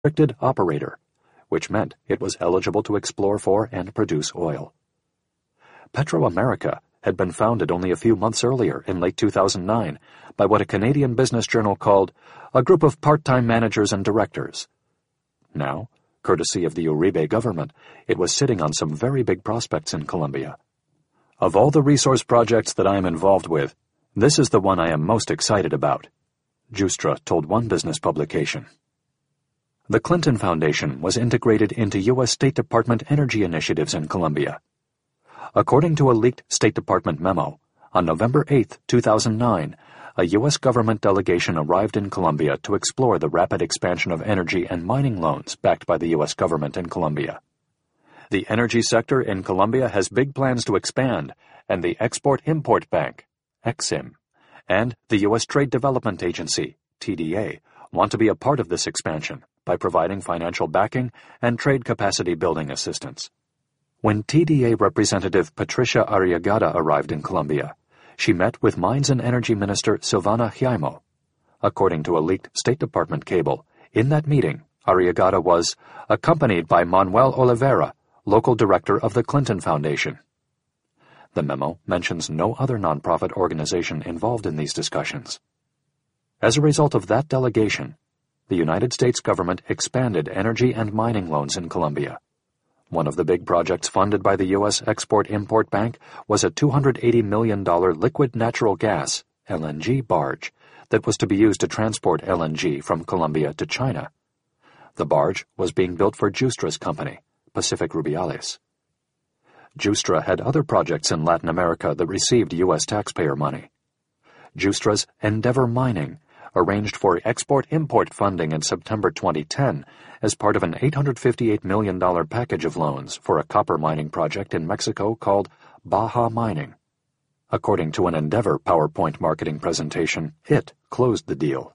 restricted operator, which meant it was eligible to explore for and produce oil. Petro-America had been founded only a few months earlier in late 2009 by what a Canadian business journal called a group of part-time managers and directors. Now, courtesy of the Uribe government, it was sitting on some very big prospects in Colombia. Of all the resource projects that I am involved with, this is the one I am most excited about, Justra told one business publication. The Clinton Foundation was integrated into U.S. State Department energy initiatives in Colombia. According to a leaked State Department memo, on November 8, 2009, a U.S. government delegation arrived in Colombia to explore the rapid expansion of energy and mining loans backed by the U.S. government in Colombia. The energy sector in Colombia has big plans to expand, and the Export-Import Bank, EXIM, and the U.S. Trade Development Agency, TDA, want to be a part of this expansion by providing financial backing and trade capacity building assistance. When TDA representative Patricia Arriagada arrived in Colombia, she met with Mines and Energy Minister Silvana Giaimo. According to a leaked State Department cable, in that meeting, Arriagada was accompanied by Manuel Oliveira, local director of the Clinton Foundation. The memo mentions no other nonprofit organization involved in these discussions. As a result of that delegation, the United States government expanded energy and mining loans in Colombia. One of the big projects funded by the U.S. Export-Import Bank was a $280 million liquid natural gas, LNG, barge that was to be used to transport LNG from Colombia to China. The barge was being built for Justra's company, Pacific Rubiales. Justra had other projects in Latin America that received U.S. taxpayer money. Justra's Endeavor Mining arranged for export-import funding in September 2010 as part of an $858 million package of loans for a copper mining project in Mexico called Baja Mining. According to an Endeavor PowerPoint marketing presentation, it closed the deal.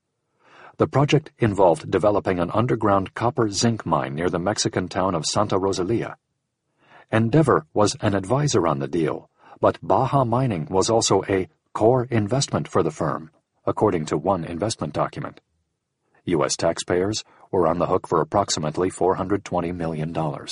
The project involved developing an underground copper-zinc mine near the Mexican town of Santa Rosalia. Endeavor was an advisor on the deal, but Baja Mining was also a core investment for the firm, according to one investment document. U.S. taxpayers were on the hook for approximately $420 million.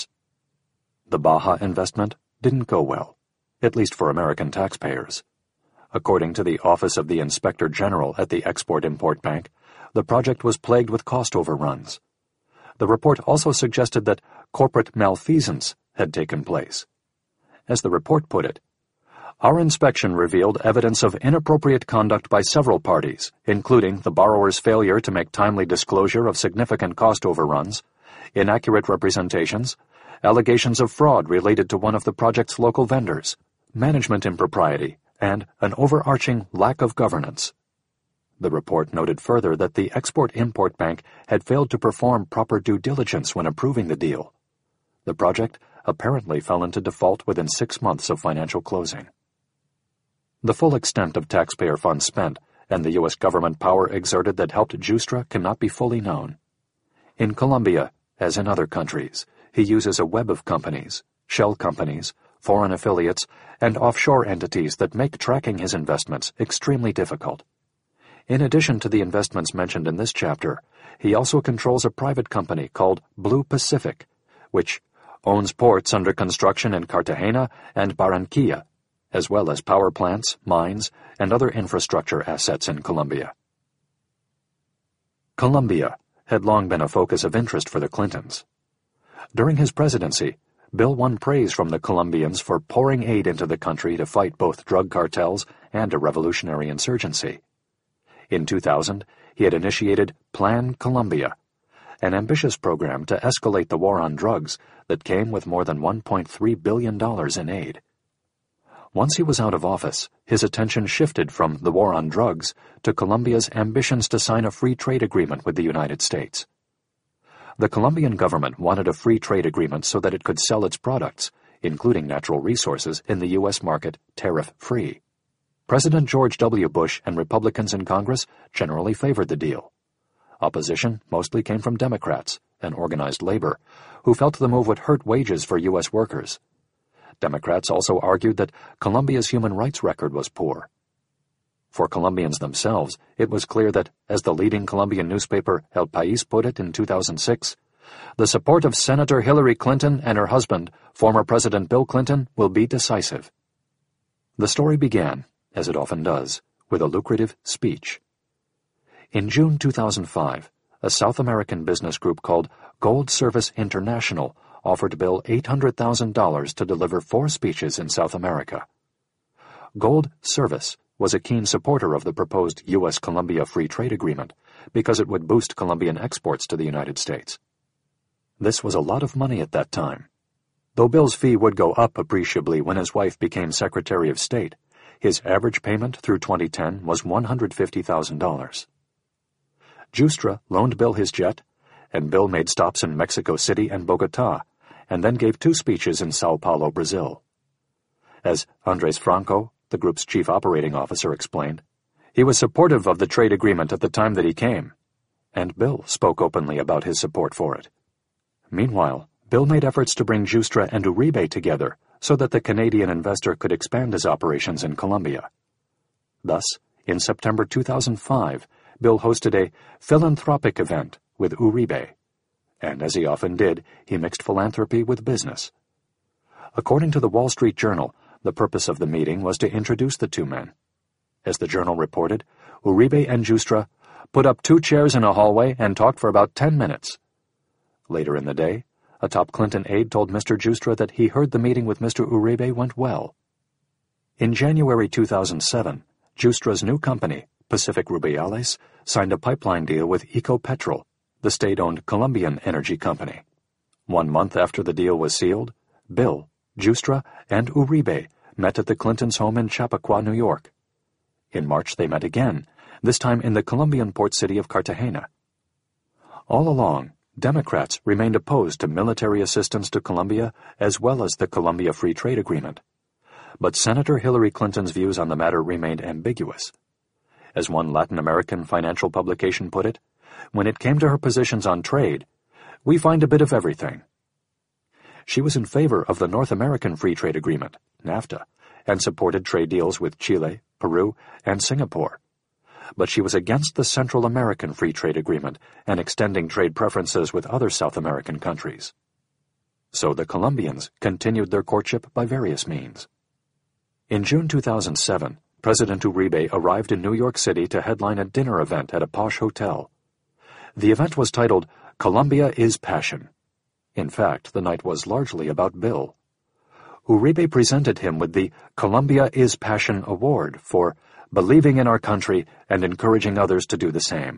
The Baja investment didn't go well, at least for American taxpayers. According to the Office of the Inspector General at the Export-Import Bank, the project was plagued with cost overruns. The report also suggested that corporate malfeasance had taken place. As the report put it, our inspection revealed evidence of inappropriate conduct by several parties, including the borrower's failure to make timely disclosure of significant cost overruns, inaccurate representations, allegations of fraud related to one of the project's local vendors, management impropriety, and an overarching lack of governance. The report noted further that the Export-Import Bank had failed to perform proper due diligence when approving the deal. The project apparently fell into default within 6 months of financial closing. The full extent of taxpayer funds spent and the U.S. government power exerted that helped Justra cannot be fully known. In Colombia, as in other countries, he uses a web of companies, shell companies, foreign affiliates, and offshore entities that make tracking his investments extremely difficult. In addition to the investments mentioned in this chapter, he also controls a private company called Blue Pacific, which owns ports under construction in Cartagena and Barranquilla, as well as power plants, mines, and other infrastructure assets in Colombia. Colombia had long been a focus of interest for the Clintons. During his presidency, Bill won praise from the Colombians for pouring aid into the country to fight both drug cartels and a revolutionary insurgency. In 2000, he had initiated Plan Colombia, an ambitious program to escalate the war on drugs that came with more than $1.3 billion in aid. Once he was out of office, his attention shifted from the war on drugs to Colombia's ambitions to sign a free trade agreement with the United States. The Colombian government wanted a free trade agreement so that it could sell its products, including natural resources, in the U.S. market tariff-free. President George W. Bush and Republicans in Congress generally favored the deal. Opposition mostly came from Democrats and organized labor, who felt the move would hurt wages for U.S. workers. Democrats also argued that Colombia's human rights record was poor. For Colombians themselves, it was clear that, as the leading Colombian newspaper El País put it in 2006, the support of Senator Hillary Clinton and her husband, former President Bill Clinton, will be decisive. The story began, as it often does, with a lucrative speech. In June 2005, a South American business group called Gold Service International offered Bill $800,000 to deliver 4 speeches in South America. Gold Service was a keen supporter of the proposed U.S.-Colombia Free Trade Agreement because it would boost Colombian exports to the United States. This was a lot of money at that time. Though Bill's fee would go up appreciably when his wife became Secretary of State, his average payment through 2010 was $150,000. Giustra loaned Bill his jet, and Bill made stops in Mexico City and Bogotá, and then gave 2 speeches in Sao Paulo, Brazil. As Andres Franco, the group's chief operating officer, explained, he was supportive of the trade agreement at the time that he came, and Bill spoke openly about his support for it. Meanwhile, Bill made efforts to bring Giustra and Uribe together so that the Canadian investor could expand his operations in Colombia. Thus, in September 2005, Bill hosted a philanthropic event with Uribe, and as he often did, he mixed philanthropy with business. According to the Wall Street Journal, the purpose of the meeting was to introduce the 2 men. As the Journal reported, Uribe and Giustra put up 2 chairs in a hallway and talked for about 10 minutes. Later in the day, a top Clinton aide told Mr. Giustra that he heard the meeting with Mr. Uribe went well. In January 2007, Giustra's new company, Pacific Rubiales, signed a pipeline deal with Ecopetrol, the state-owned Colombian energy company. 1 month after the deal was sealed, Bill, Giustra, and Uribe met at the Clintons' home in Chappaqua, New York. In March they met again, this time in the Colombian port city of Cartagena. All along, Democrats remained opposed to military assistance to Colombia as well as the Colombia Free Trade Agreement. But Senator Hillary Clinton's views on the matter remained ambiguous. As one Latin American financial publication put it, when it came to her positions on trade, we find a bit of everything. She was in favor of the North American Free Trade Agreement, NAFTA, and supported trade deals with Chile, Peru, and Singapore. But she was against the Central American Free Trade Agreement and extending trade preferences with other South American countries. So the Colombians continued their courtship by various means. In June 2007, President Uribe arrived in New York City to headline a dinner event at a posh hotel. The event was titled, Colombia is Passion. In fact, the night was largely about Bill. Uribe presented him with the Colombia is Passion Award for believing in our country and encouraging others to do the same.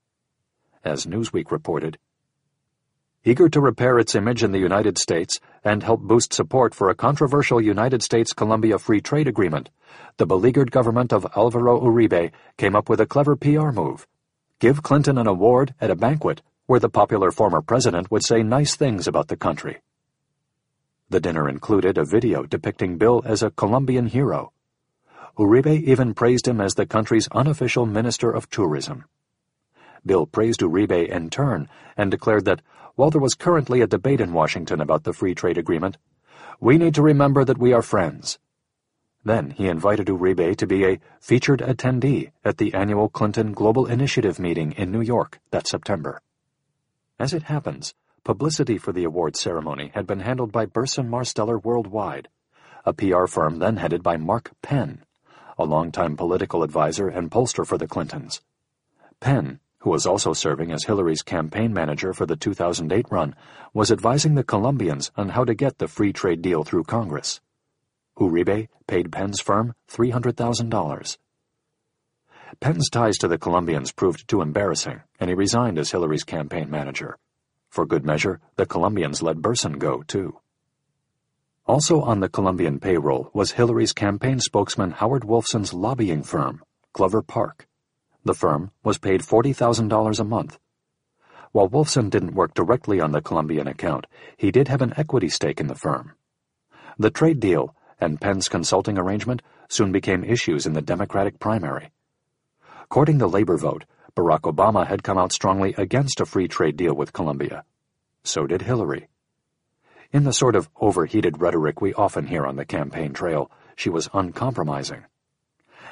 As Newsweek reported, eager to repair its image in the United States and help boost support for a controversial United States-Colombia Free Trade Agreement, the beleaguered government of Alvaro Uribe came up with a clever PR move. Give Clinton an award at a banquet where the popular former president would say nice things about the country. The dinner included a video depicting Bill as a Colombian hero. Uribe even praised him as the country's unofficial Minister of Tourism. Bill praised Uribe in turn and declared that, while there was currently a debate in Washington about the free trade agreement, we need to remember that we are friends. Then he invited Uribe to be a featured attendee at the annual Clinton Global Initiative meeting in New York that September. As it happens, publicity for the award ceremony had been handled by Burson Marsteller Worldwide, a PR firm then headed by Mark Penn, a longtime political advisor and pollster for the Clintons. Penn, who was also serving as Hillary's campaign manager for the 2008 run, was advising the Colombians on how to get the free trade deal through Congress. Uribe paid Penn's firm $300,000. Penn's ties to the Colombians proved too embarrassing, and he resigned as Hillary's campaign manager. For good measure, the Colombians let Burson go, too. Also on the Colombian payroll was Hillary's campaign spokesman Howard Wolfson's lobbying firm, Glover Park. The firm was paid $40,000 a month. While Wolfson didn't work directly on the Colombian account, he did have an equity stake in the firm. The trade deal and Penn's consulting arrangement soon became issues in the Democratic primary. Courting the labor vote, Barack Obama had come out strongly against a free trade deal with Colombia. So did Hillary. In the sort of overheated rhetoric we often hear on the campaign trail, she was uncompromising.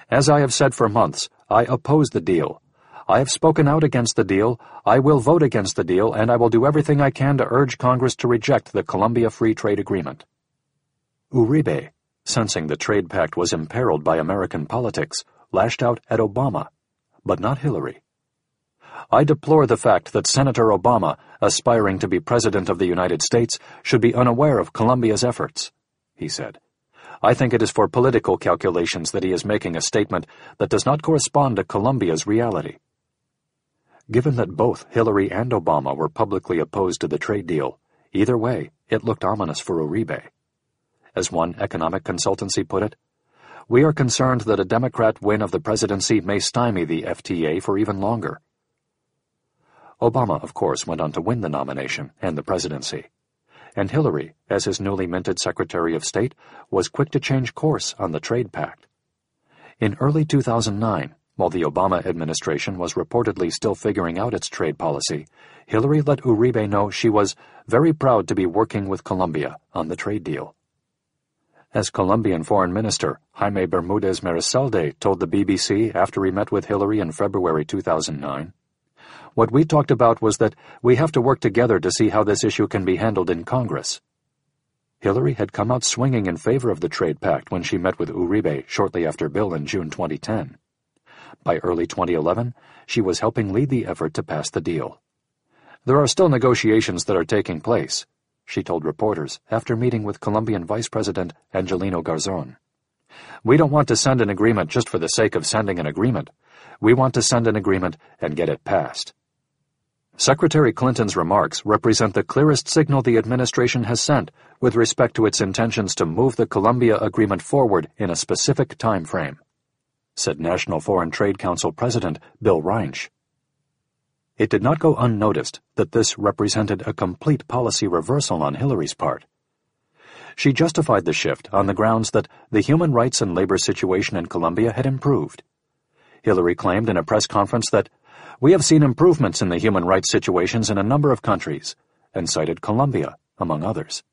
As I have said for months, I oppose the deal. I have spoken out against the deal, I will vote against the deal, and I will do everything I can to urge Congress to reject the Colombia Free Trade Agreement. Uribe, sensing the trade pact was imperiled by American politics, lashed out at Obama, but not Hillary. I deplore the fact that Senator Obama, aspiring to be President of the United States, should be unaware of Colombia's efforts, he said. I think it is for political calculations that he is making a statement that does not correspond to Colombia's reality. Given that both Hillary and Obama were publicly opposed to the trade deal, either way, it looked ominous for Uribe. As one economic consultancy put it, "We are concerned that a Democrat win of the presidency may stymie the FTA for even longer." Obama, of course, went on to win the nomination and the presidency, and Hillary, as his newly minted Secretary of State, was quick to change course on the trade pact. In early 2009, while the Obama administration was reportedly still figuring out its trade policy, Hillary let Uribe know she was very proud to be working with Colombia on the trade deal. As Colombian Foreign Minister Jaime Bermudez Marisalde told the BBC after he met with Hillary in February 2009, "What we talked about was that we have to work together to see how this issue can be handled in Congress." Hillary had come out swinging in favor of the trade pact when she met with Uribe shortly after Bill in June 2010. By early 2011, she was helping lead the effort to pass the deal. "There are still negotiations that are taking place," she told reporters after meeting with Colombian Vice President Angelino Garzón. "We don't want to send an agreement just for the sake of sending an agreement. We want to send an agreement and get it passed." Secretary Clinton's remarks represent the clearest signal the administration has sent with respect to its intentions to move the Colombia agreement forward in a specific time frame, said National Foreign Trade Council President Bill Reinsch. It did not go unnoticed that this represented a complete policy reversal on Hillary's part. She justified the shift on the grounds that the human rights and labor situation in Colombia had improved. Hillary claimed in a press conference that, "We have seen improvements in the human rights situations in a number of countries," and cited Colombia, among others.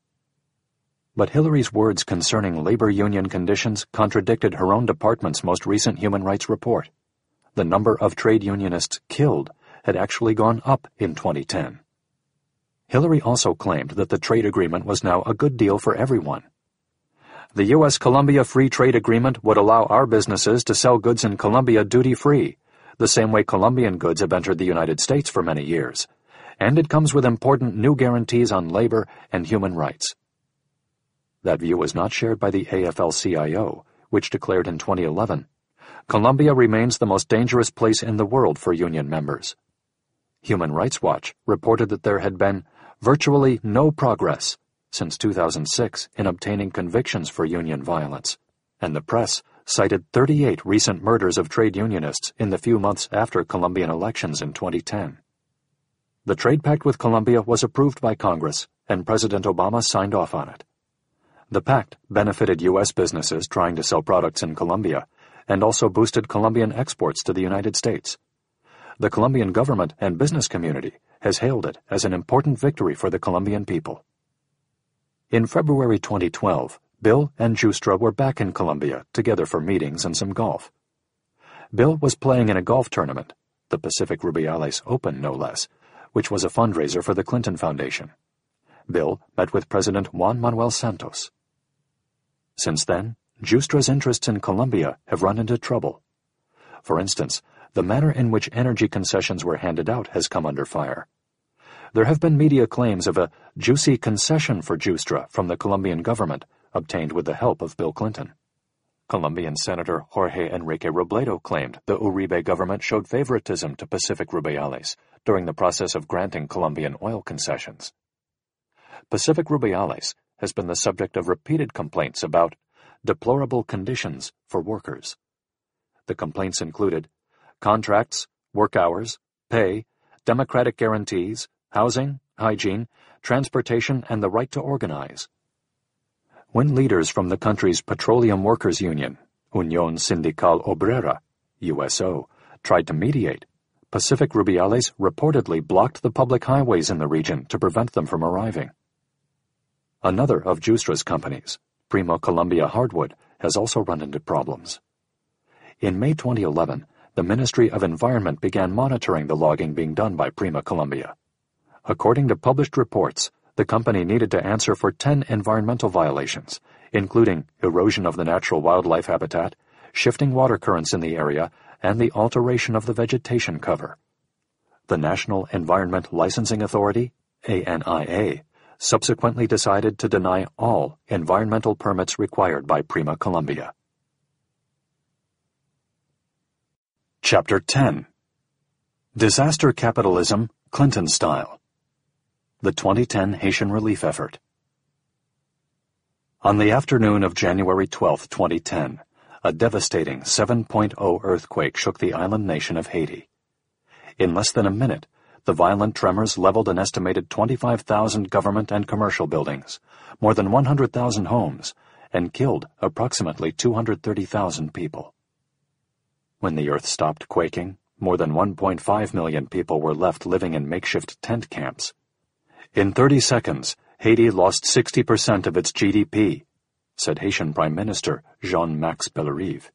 But Hillary's words concerning labor union conditions contradicted her own department's most recent human rights report. The number of trade unionists killed had actually gone up in 2010. Hillary also claimed that the trade agreement was now a good deal for everyone. "The U.S.-Colombia Free Trade Agreement would allow our businesses to sell goods in Colombia duty-free, the same way Colombian goods have entered the United States for many years, and it comes with important new guarantees on labor and human rights." That view was not shared by the AFL-CIO, which declared in 2011, "Colombia remains the most dangerous place in the world for union members." Human Rights Watch reported that there had been virtually no progress since 2006 in obtaining convictions for union violence, and the press cited 38 recent murders of trade unionists in the few months after Colombian elections in 2010. The trade pact with Colombia was approved by Congress, and President Obama signed off on it. The pact benefited U.S. businesses trying to sell products in Colombia and also boosted Colombian exports to the United States. The Colombian government and business community has hailed it as an important victory for the Colombian people. In February 2012, Bill and Giustra were back in Colombia together for meetings and some golf. Bill was playing in a golf tournament, the Pacific Rubiales Open no less, which was a fundraiser for the Clinton Foundation. Bill met with President Juan Manuel Santos. Since then, Giustra's interests in Colombia have run into trouble. For instance, the manner in which energy concessions were handed out has come under fire. There have been media claims of a juicy concession for Giustra from the Colombian government, obtained with the help of Bill Clinton. Colombian Senator Jorge Enrique Robledo claimed the Uribe government showed favoritism to Pacific Rubiales during the process of granting Colombian oil concessions. Pacific Rubiales has been the subject of repeated complaints about deplorable conditions for workers. The complaints included contracts, work hours, pay, democratic guarantees, housing, hygiene, transportation, and the right to organize. When leaders from the country's Petroleum Workers Union, Unión Sindical Obrera, USO, tried to mediate, Pacific Rubiales reportedly blocked the public highways in the region to prevent them from arriving. Another of Giustra's companies, Primo Colombia Hardwood, has also run into problems. In May 2011, the Ministry of Environment began monitoring the logging being done by Prima Columbia. According to published reports, the company needed to answer for 10 environmental violations, including erosion of the natural wildlife habitat, shifting water currents in the area, and the alteration of the vegetation cover. The National Environment Licensing Authority, ANIA, subsequently decided to deny all environmental permits required by Prima Columbia. Chapter 10. Disaster Capitalism, Clinton Style. The 2010 Haitian Relief Effort. On the afternoon of January 12, 2010, a devastating 7.0 earthquake shook the island nation of Haiti. In less than a minute, the violent tremors leveled an estimated 25,000 government and commercial buildings, more than 100,000 homes, and killed approximately 230,000 people. When the earth stopped quaking, more than 1.5 million people were left living in makeshift tent camps. In 30 seconds, Haiti lost 60% of its GDP, said Haitian Prime Minister Jean-Max Bellerive.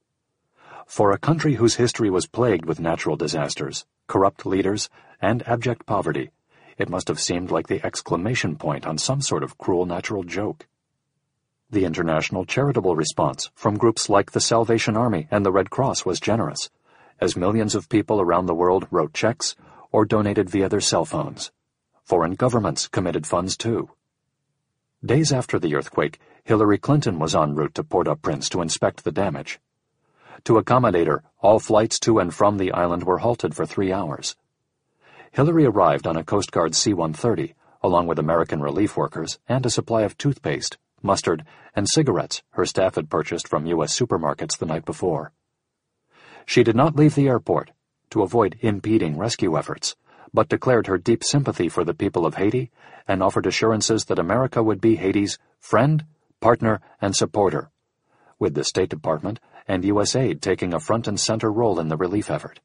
For a country whose history was plagued with natural disasters, corrupt leaders, and abject poverty, it must have seemed like the exclamation point on some sort of cruel natural joke. The international charitable response from groups like the Salvation Army and the Red Cross was generous, as millions of people around the world wrote checks or donated via their cell phones. Foreign governments committed funds too. Days after the earthquake, Hillary Clinton was en route to Port-au-Prince to inspect the damage. To accommodate her, all flights to and from the island were halted for 3 hours. Hillary arrived on a Coast Guard C-130, along with American relief workers and a supply of toothpaste, mustard, and cigarettes her staff had purchased from U.S. supermarkets the night before. She did not leave the airport to avoid impeding rescue efforts, but declared her deep sympathy for the people of Haiti and offered assurances that America would be Haiti's friend, partner, and supporter, with the State Department and USAID taking a front and center role in the relief effort.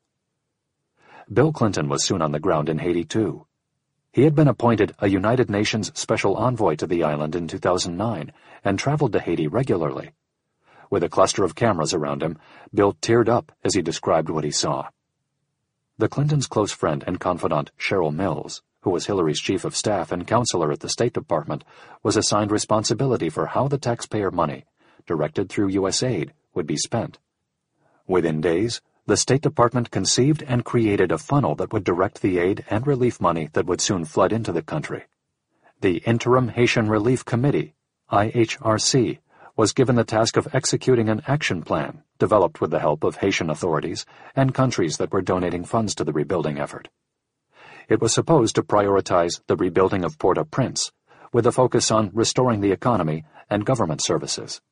Bill Clinton was soon on the ground in Haiti, too. He had been appointed a United Nations Special Envoy to the island in 2009 and traveled to Haiti regularly. With a cluster of cameras around him, Bill teared up as he described what he saw. The Clintons' close friend and confidant Cheryl Mills, who was Hillary's chief of staff and counselor at the State Department, was assigned responsibility for how the taxpayer money, directed through USAID, would be spent. Within days, the State Department conceived and created a funnel that would direct the aid and relief money that would soon flood into the country. The Interim Haitian Relief Committee, IHRC, was given the task of executing an action plan developed with the help of Haitian authorities and countries that were donating funds to the rebuilding effort. It was supposed to prioritize the rebuilding of Port-au-Prince, with a focus on restoring the economy and government services.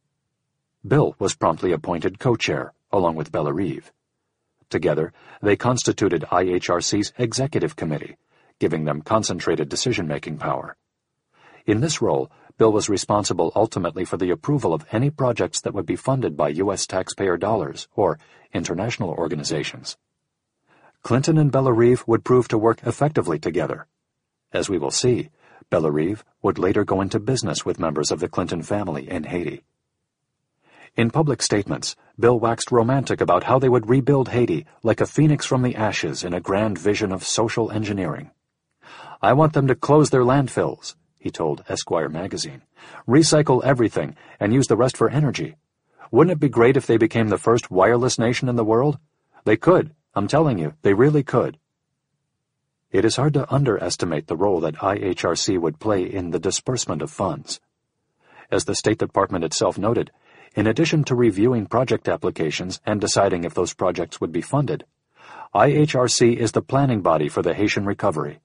Bill was promptly appointed co-chair, along with Bellerive. Together, they constituted IHRC's executive committee, giving them concentrated decision-making power. In this role, Bill was responsible ultimately for the approval of any projects that would be funded by U.S. taxpayer dollars or international organizations. Clinton and Bellerive would prove to work effectively together. As we will see, Bellerive would later go into business with members of the Clinton family in Haiti. In public statements, Bill waxed romantic about how they would rebuild Haiti like a phoenix from the ashes in a grand vision of social engineering. "I want them to close their landfills," he told Esquire magazine, "recycle everything, and use the rest for energy. Wouldn't it be great if they became the first wireless nation in the world? They could, I'm telling you, they really could." It is hard to underestimate the role that IHRC would play in the disbursement of funds. As the State Department itself noted, in addition to reviewing project applications and deciding if those projects would be funded, IHRC is the planning body for the Haitian recovery.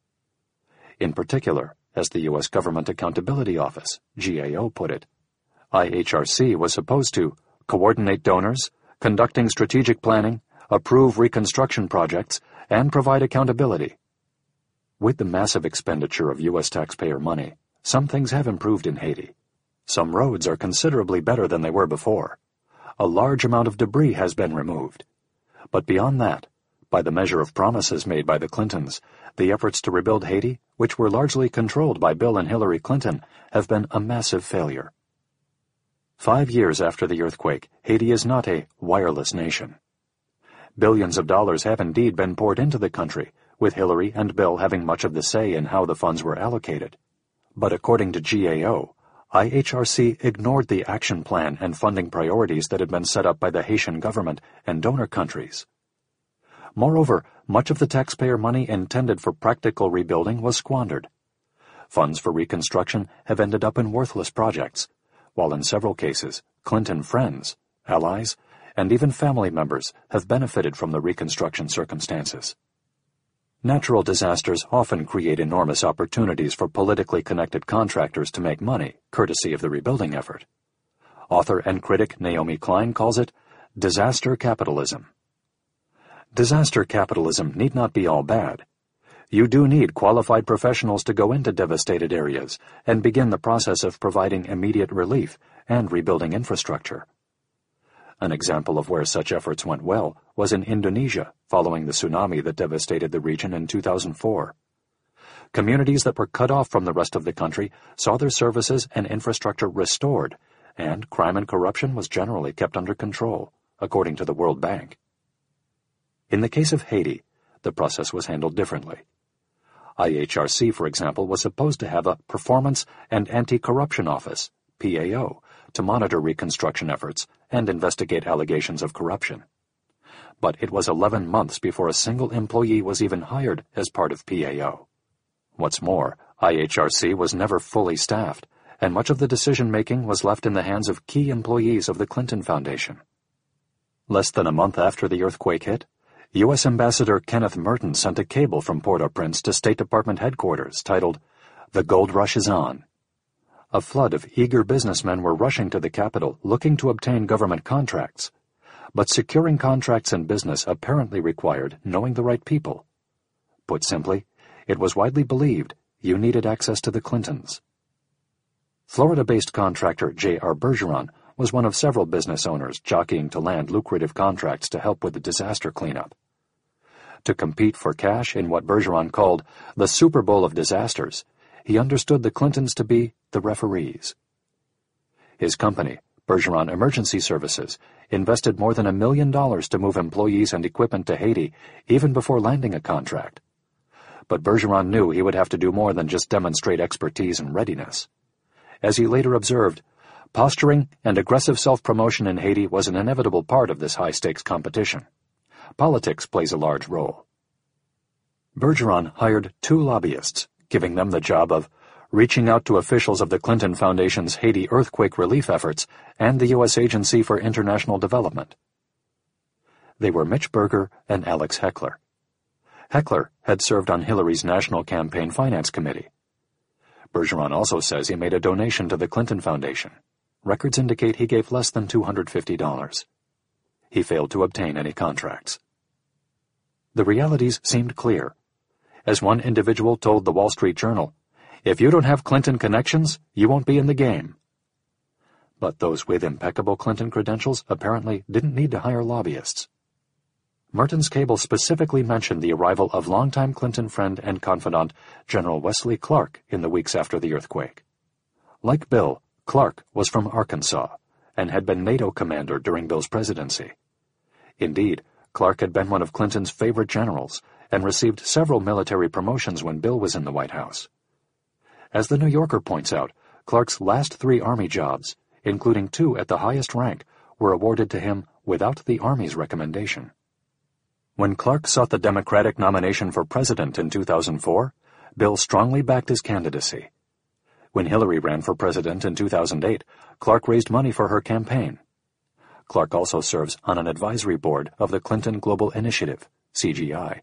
In particular, as the U.S. Government Accountability Office, GAO, put it, IHRC was supposed to coordinate donors, conducting strategic planning, approve reconstruction projects, and provide accountability. With the massive expenditure of U.S. taxpayer money, some things have improved in Haiti. Some roads are considerably better than they were before. A large amount of debris has been removed. But beyond that, by the measure of promises made by the Clintons, the efforts to rebuild Haiti, which were largely controlled by Bill and Hillary Clinton, have been a massive failure. 5 years after the earthquake, Haiti is not a wireless nation. Billions of dollars have indeed been poured into the country, with Hillary and Bill having much of the say in how the funds were allocated. But according to GAO, IHRC ignored the action plan and funding priorities that had been set up by the Haitian government and donor countries. Moreover, much of the taxpayer money intended for practical rebuilding was squandered. Funds for reconstruction have ended up in worthless projects, while in several cases, Clinton friends, allies, and even family members have benefited from the reconstruction circumstances. Natural disasters often create enormous opportunities for politically connected contractors to make money, courtesy of the rebuilding effort. Author and critic Naomi Klein calls it disaster capitalism. Disaster capitalism need not be all bad. You do need qualified professionals to go into devastated areas and begin the process of providing immediate relief and rebuilding infrastructure. An example of where such efforts went well was in Indonesia following the tsunami that devastated the region in 2004. Communities that were cut off from the rest of the country saw their services and infrastructure restored, and crime and corruption was generally kept under control, according to the World Bank. In the case of Haiti, the process was handled differently. IHRC, for example, was supposed to have a Performance and Anti-Corruption Office, PAO, to monitor reconstruction efforts and investigate allegations of corruption. But it was 11 months before a single employee was even hired as part of PAO. What's more, IHRC was never fully staffed, and much of the decision-making was left in the hands of key employees of the Clinton Foundation. Less than a month after the earthquake hit, U.S. Ambassador Kenneth Merton sent a cable from Port-au-Prince to State Department headquarters titled, "The Gold Rush is On." A flood of eager businessmen were rushing to the capital looking to obtain government contracts, but securing contracts in business apparently required knowing the right people. Put simply, it was widely believed you needed access to the Clintons. Florida-based contractor J.R. Bergeron was one of several business owners jockeying to land lucrative contracts to help with the disaster cleanup. To compete for cash in what Bergeron called the Super Bowl of disasters, he understood the Clintons to be the referees. His company, Bergeron Emergency Services, invested more than $1 million to move employees and equipment to Haiti even before landing a contract. But Bergeron knew he would have to do more than just demonstrate expertise and readiness. As he later observed, posturing and aggressive self-promotion in Haiti was an inevitable part of this high-stakes competition. Politics plays a large role. Bergeron hired 2 lobbyists, giving them the job of reaching out to officials of the Clinton Foundation's Haiti earthquake relief efforts and the U.S. Agency for International Development. They were Mitch Berger and Alex Heckler. Heckler had served on Hillary's National Campaign Finance Committee. Bergeron also says he made a donation to the Clinton Foundation. Records indicate he gave less than $250. He failed to obtain any contracts. The realities seemed clear. As one individual told the Wall Street Journal, "If you don't have Clinton connections, you won't be in the game." But those with impeccable Clinton credentials apparently didn't need to hire lobbyists. Merton's cable specifically mentioned the arrival of longtime Clinton friend and confidant General Wesley Clark in the weeks after the earthquake. Like Bill, Clark was from Arkansas and had been NATO commander during Bill's presidency. Indeed, Clark had been one of Clinton's favorite generals and received several military promotions when Bill was in the White House. As the New Yorker points out, Clark's last 3 Army jobs, including 2 at the highest rank, were awarded to him without the Army's recommendation. When Clark sought the Democratic nomination for president in 2004, Bill strongly backed his candidacy. When Hillary ran for president in 2008, Clark raised money for her campaign. Clark also serves on an advisory board of the Clinton Global Initiative, CGI.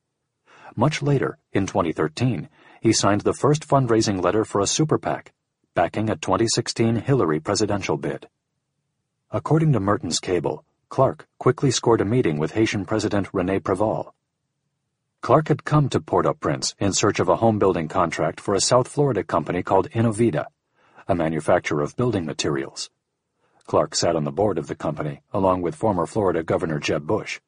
Much later, in 2013, he signed the first fundraising letter for a super PAC, backing a 2016 Hillary presidential bid. According to Merton's cable, Clark quickly scored a meeting with Haitian President René Préval. Clark had come to Port-au-Prince in search of a home-building contract for a South Florida company called Innovida, a manufacturer of building materials. Clark sat on the board of the company, along with former Florida Governor Jeb Bush.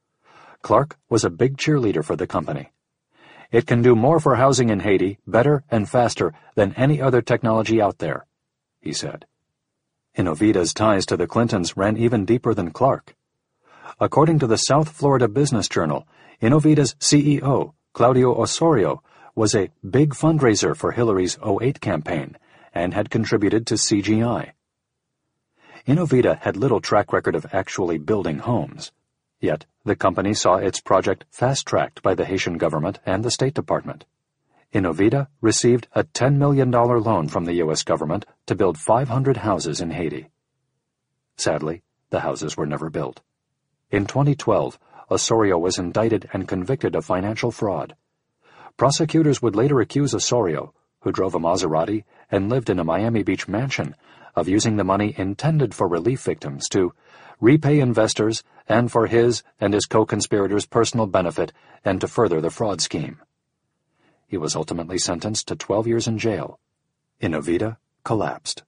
Clark was a big cheerleader for the company. "It can do more for housing in Haiti, better and faster than any other technology out there," he said. Inovida's ties to the Clintons ran even deeper than Clark. According to the South Florida Business Journal, Inovida's CEO, Claudio Osorio, was a big fundraiser for Hillary's '08 campaign and had contributed to CGI. Inovida had little track record of actually building homes, yet the company saw its project fast-tracked by the Haitian government and the State Department. Inovida received a $10 million loan from the U.S. government to build 500 houses in Haiti. Sadly, the houses were never built. In 2012, Osorio was indicted and convicted of financial fraud. Prosecutors would later accuse Osorio, who drove a Maserati and lived in a Miami Beach mansion, of using the money intended for relief victims to repay investors and for his and his co-conspirators' personal benefit and to further the fraud scheme. He was ultimately sentenced to 12 years in jail. Inovida collapsed.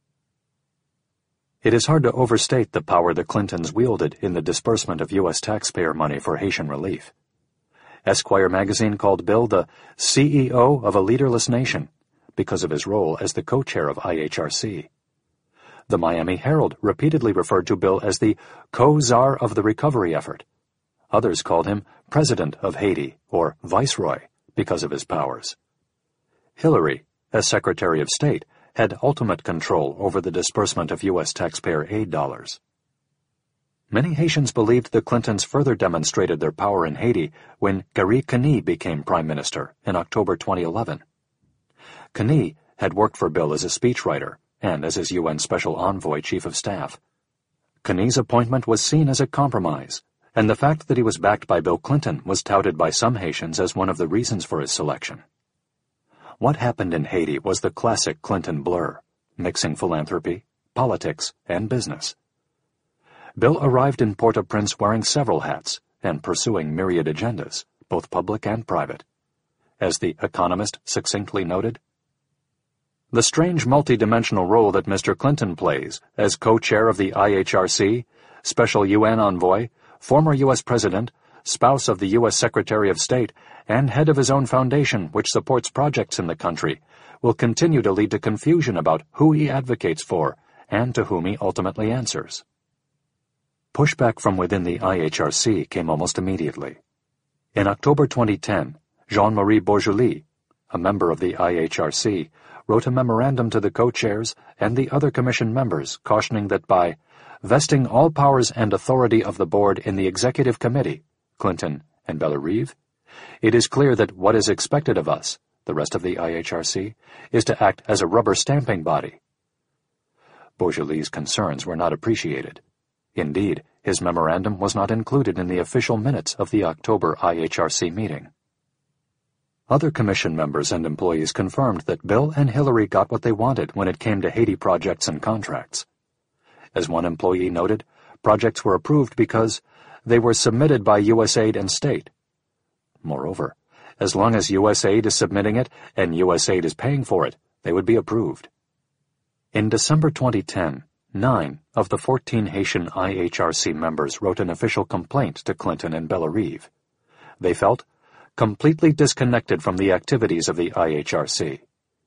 It is hard to overstate the power the Clintons wielded in the disbursement of U.S. taxpayer money for Haitian relief. Esquire magazine called Bill the CEO of a leaderless nation because of his role as the co-chair of IHRC. The Miami Herald repeatedly referred to Bill as the co-czar of the recovery effort. Others called him President of Haiti or Viceroy because of his powers. Hillary, as Secretary of State, had ultimate control over the disbursement of U.S. taxpayer aid dollars. Many Haitians believed the Clintons further demonstrated their power in Haiti when Gary Coney became Prime Minister in October 2011. Coney had worked for Bill as a speechwriter and as his UN Special Envoy Chief of Staff. Coney's appointment was seen as a compromise, and the fact that he was backed by Bill Clinton was touted by some Haitians as one of the reasons for his selection. What happened in Haiti was the classic Clinton blur, mixing philanthropy, politics, and business. Bill arrived in Port-au-Prince wearing several hats and pursuing myriad agendas, both public and private. As The Economist succinctly noted, "The strange multidimensional role that Mr. Clinton plays as co-chair of the IHRC, special UN envoy, former U.S. President, spouse of the U.S. Secretary of State, and head of his own foundation which supports projects in the country, will continue to lead to confusion about who he advocates for and to whom he ultimately answers." Pushback from within the IHRC came almost immediately. In October 2010, Jean-Marie Bourgeois, a member of the IHRC, wrote a memorandum to the co-chairs and the other commission members cautioning that by vesting all powers and authority of the board in the executive committee, Clinton and Bellerive, it is clear that what is expected of us, the rest of the IHRC, is to act as a rubber stamping body. Bourgeois' concerns were not appreciated. Indeed, his memorandum was not included in the official minutes of the October IHRC meeting. Other commission members and employees confirmed that Bill and Hillary got what they wanted when it came to Haiti projects and contracts. As one employee noted, projects were approved because they were submitted by USAID and state. Moreover, as long as USAID is submitting it and USAID is paying for it, they would be approved. In December 2010, 9 of the 14 Haitian IHRC members wrote an official complaint to Clinton and Bellerive. They felt completely disconnected from the activities of the IHRC.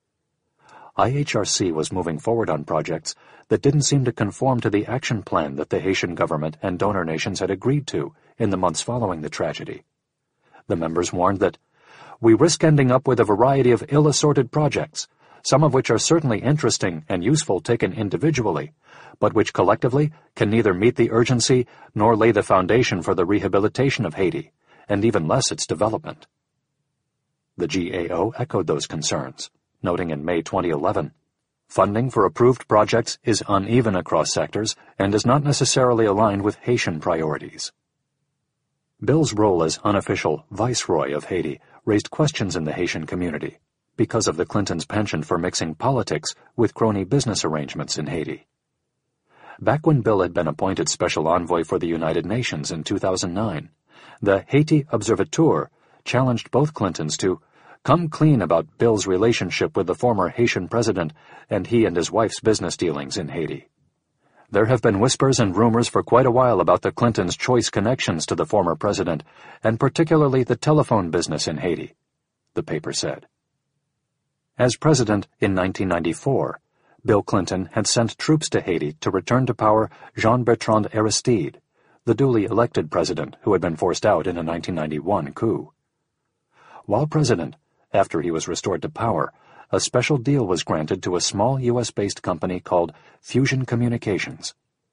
IHRC was moving forward on projects that didn't seem to conform to the action plan that the Haitian government and donor nations had agreed to in the months following the tragedy. The members warned that, "We risk ending up with a variety of ill-assorted projects, some of which are certainly interesting and useful taken individually, but which collectively can neither meet the urgency nor lay the foundation for the rehabilitation of Haiti, and even less its development." The GAO echoed those concerns, noting in May 2011, "Funding for approved projects is uneven across sectors and is not necessarily aligned with Haitian priorities." Bill's role as unofficial Viceroy of Haiti raised questions in the Haitian community because of the Clintons' penchant for mixing politics with crony business arrangements in Haiti. Back when Bill had been appointed Special Envoy for the United Nations in 2009, the Haiti Observateur challenged both Clintons to come clean about Bill's relationship with the former Haitian president and he and his wife's business dealings in Haiti. There have been whispers and rumors for quite a while about the Clintons' choice connections to the former president, and particularly the telephone business in Haiti, the paper said. As president in 1994, Bill Clinton had sent troops to Haiti to return to power Jean-Bertrand Aristide, the duly elected president who had been forced out in a 1991 coup. While president, after he was restored to power, a special deal was granted to a small U.S.-based company called Fusion Communications.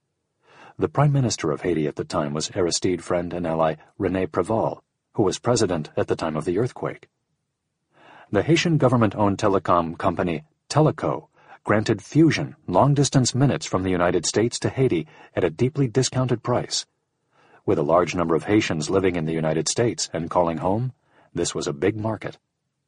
The Prime Minister of Haiti at the time was Aristide friend and ally René Préval, who was president at the time of the earthquake. The Haitian government-owned telecom company Teleco granted Fusion long-distance minutes from the United States to Haiti at a deeply discounted price. With a large number of Haitians living in the United States and calling home, this was a big market.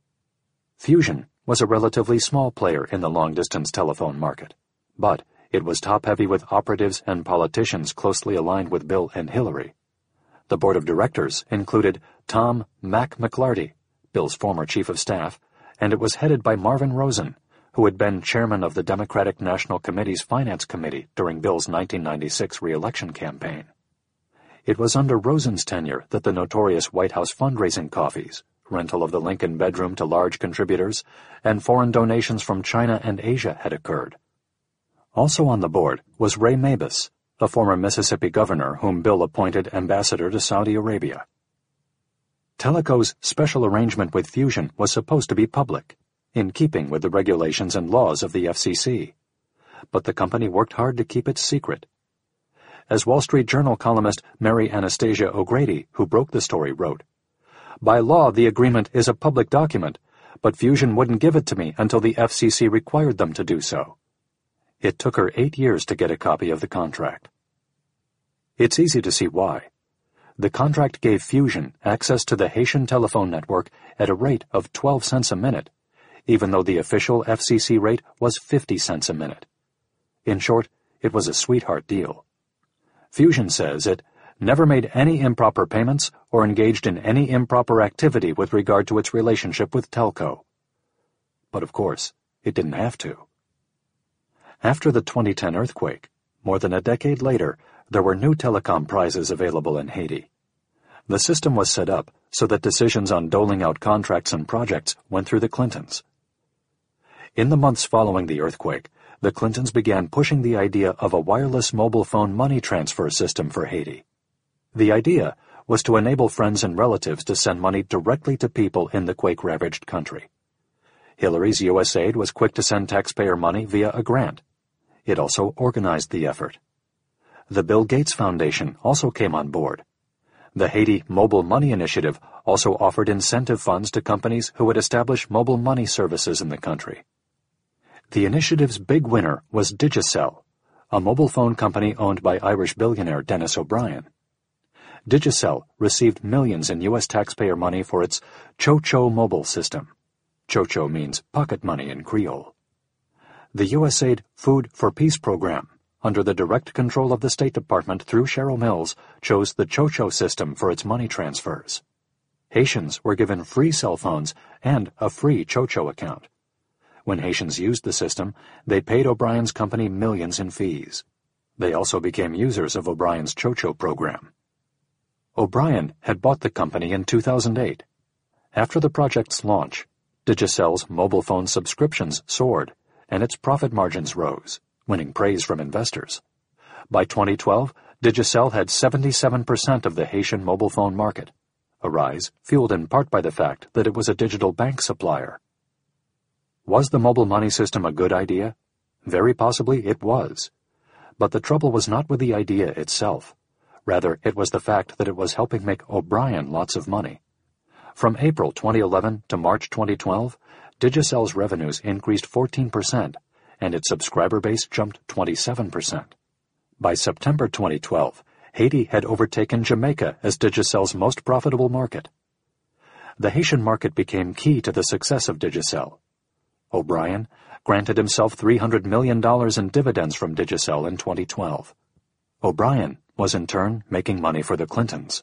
Fusion was a relatively small player in the long-distance telephone market, but it was top-heavy with operatives and politicians closely aligned with Bill and Hillary. The board of directors included Tom Mac McLarty, Bill's former chief of staff, and it was headed by Marvin Rosen, who had been chairman of the Democratic National Committee's Finance Committee during Bill's 1996 re-election campaign. It was under Rosen's tenure that the notorious White House fundraising coffees, rental of the Lincoln bedroom to large contributors, and foreign donations from China and Asia had occurred. Also on the board was Ray Mabus, a former Mississippi governor whom Bill appointed ambassador to Saudi Arabia. Teleco's special arrangement with Fusion was supposed to be public, in keeping with the regulations and laws of the FCC, but the company worked hard to keep it secret. As Wall Street Journal columnist Mary Anastasia O'Grady, who broke the story, wrote, "By law, the agreement is a public document, but Fusion wouldn't give it to me until the FCC required them to do so." It took her 8 years to get a copy of the contract. It's easy to see why. The contract gave Fusion access to the Haitian telephone network at a rate of 12 cents a minute, even though the official FCC rate was 50 cents a minute. In short, it was a sweetheart deal. Fusion says it never made any improper payments or engaged in any improper activity with regard to its relationship with Telco. But of course, it didn't have to. After the 2010 earthquake, more than a decade later, there were new telecom prizes available in Haiti. The system was set up so that decisions on doling out contracts and projects went through the Clintons. In the months following the earthquake, the Clintons began pushing the idea of a wireless mobile phone money transfer system for Haiti. The idea was to enable friends and relatives to send money directly to people in the quake-ravaged country. Hillary's USAID was quick to send taxpayer money via a grant. It also organized the effort. The Bill Gates Foundation also came on board. The Haiti Mobile Money Initiative also offered incentive funds to companies who would establish mobile money services in the country. The initiative's big winner was Digicel, a mobile phone company owned by Irish billionaire Dennis O'Brien. Digicel received millions in U.S. taxpayer money for its Cho-Cho mobile system. Cho-Cho means pocket money in Creole. The USAID Food for Peace program, under the direct control of the State Department through Cheryl Mills, chose the Cho-Cho system for its money transfers. Haitians were given free cell phones and a free Cho-Cho account. When Haitians used the system, they paid O'Brien's company millions in fees. They also became users of O'Brien's Cho-Cho program. O'Brien had bought the company in 2008. After the project's launch, Digicel's mobile phone subscriptions soared, and its profit margins rose, winning praise from investors. By 2012, Digicel had 77% of the Haitian mobile phone market, a rise fueled in part by the fact that it was a digital bank supplier. Was the mobile money system a good idea? Very possibly it was. But the trouble was not with the idea itself. Rather, it was the fact that it was helping make O'Brien lots of money. From April 2011 to March 2012, Digicel's revenues increased 14%, and its subscriber base jumped 27%. By September 2012, Haiti had overtaken Jamaica as Digicel's most profitable market. The Haitian market became key to the success of Digicel. O'Brien granted himself $300 million in dividends from Digicel in 2012. O'Brien was in turn making money for the Clintons.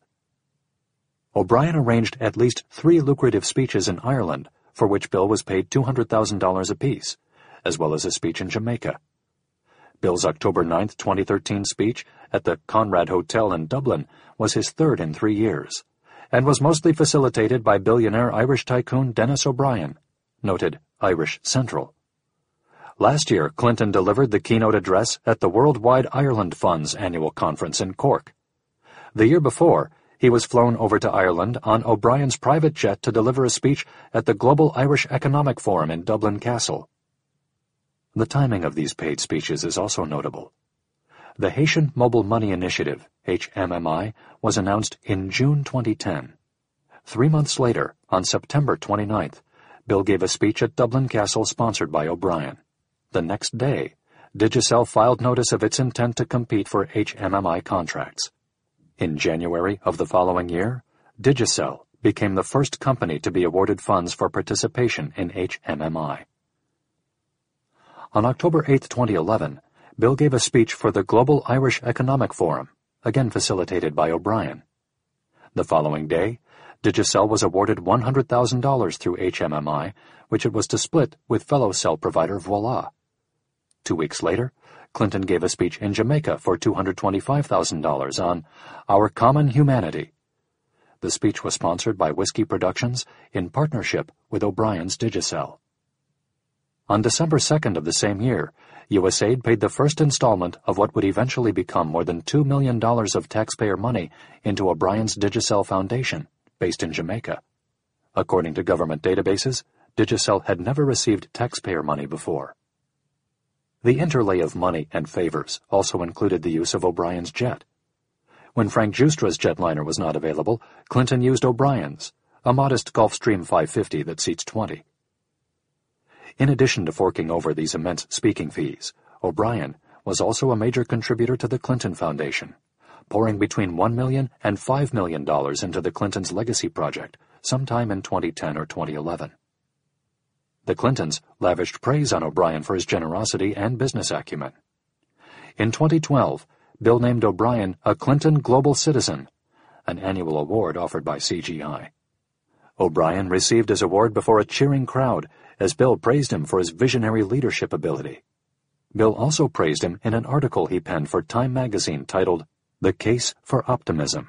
O'Brien arranged at least 3 lucrative speeches in Ireland, for which Bill was paid $200,000 apiece, as well as a speech in Jamaica. Bill's October 9, 2013 speech at the Conrad Hotel in Dublin was his third in 3 years, and was mostly facilitated by billionaire Irish tycoon Dennis O'Brien, noted Irish Central. Last year, Clinton delivered the keynote address at the Worldwide Ireland Fund's annual conference in Cork. The year before, he was flown over to Ireland on O'Brien's private jet to deliver a speech at the Global Irish Economic Forum in Dublin Castle. The timing of these paid speeches is also notable. The Haitian Mobile Money Initiative, HMMI, was announced in June 2010. 3 months later, on September 29th, Bill gave a speech at Dublin Castle sponsored by O'Brien. The next day, Digicel filed notice of its intent to compete for HMMI contracts. In January of the following year, Digicel became the first company to be awarded funds for participation in HMMI. On October 8, 2011, Bill gave a speech for the Global Irish Economic Forum, again facilitated by O'Brien. The following day, Digicel was awarded $100,000 through HMMI, which it was to split with fellow cell provider Voila. 2 weeks later, Clinton gave a speech in Jamaica for $225,000 on Our Common Humanity. The speech was sponsored by Whiskey Productions in partnership with O'Brien's Digicel. On December 2nd of the same year, USAID paid the first installment of what would eventually become more than $2 million of taxpayer money into O'Brien's Digicel Foundation, based in Jamaica. According to government databases, Digicel had never received taxpayer money before. The interlay of money and favors also included the use of O'Brien's jet. When Frank Giustra's jetliner was not available, Clinton used O'Brien's, a modest Gulfstream 550 that seats 20. In addition to forking over these immense speaking fees, O'Brien was also a major contributor to the Clinton Foundation, pouring between $1 million and $5 million into the Clintons' legacy project sometime in 2010 or 2011. The Clintons lavished praise on O'Brien for his generosity and business acumen. In 2012, Bill named O'Brien a Clinton Global Citizen, an annual award offered by CGI. O'Brien received his award before a cheering crowd as Bill praised him for his visionary leadership ability. Bill also praised him in an article he penned for Time magazine titled The Case for Optimism.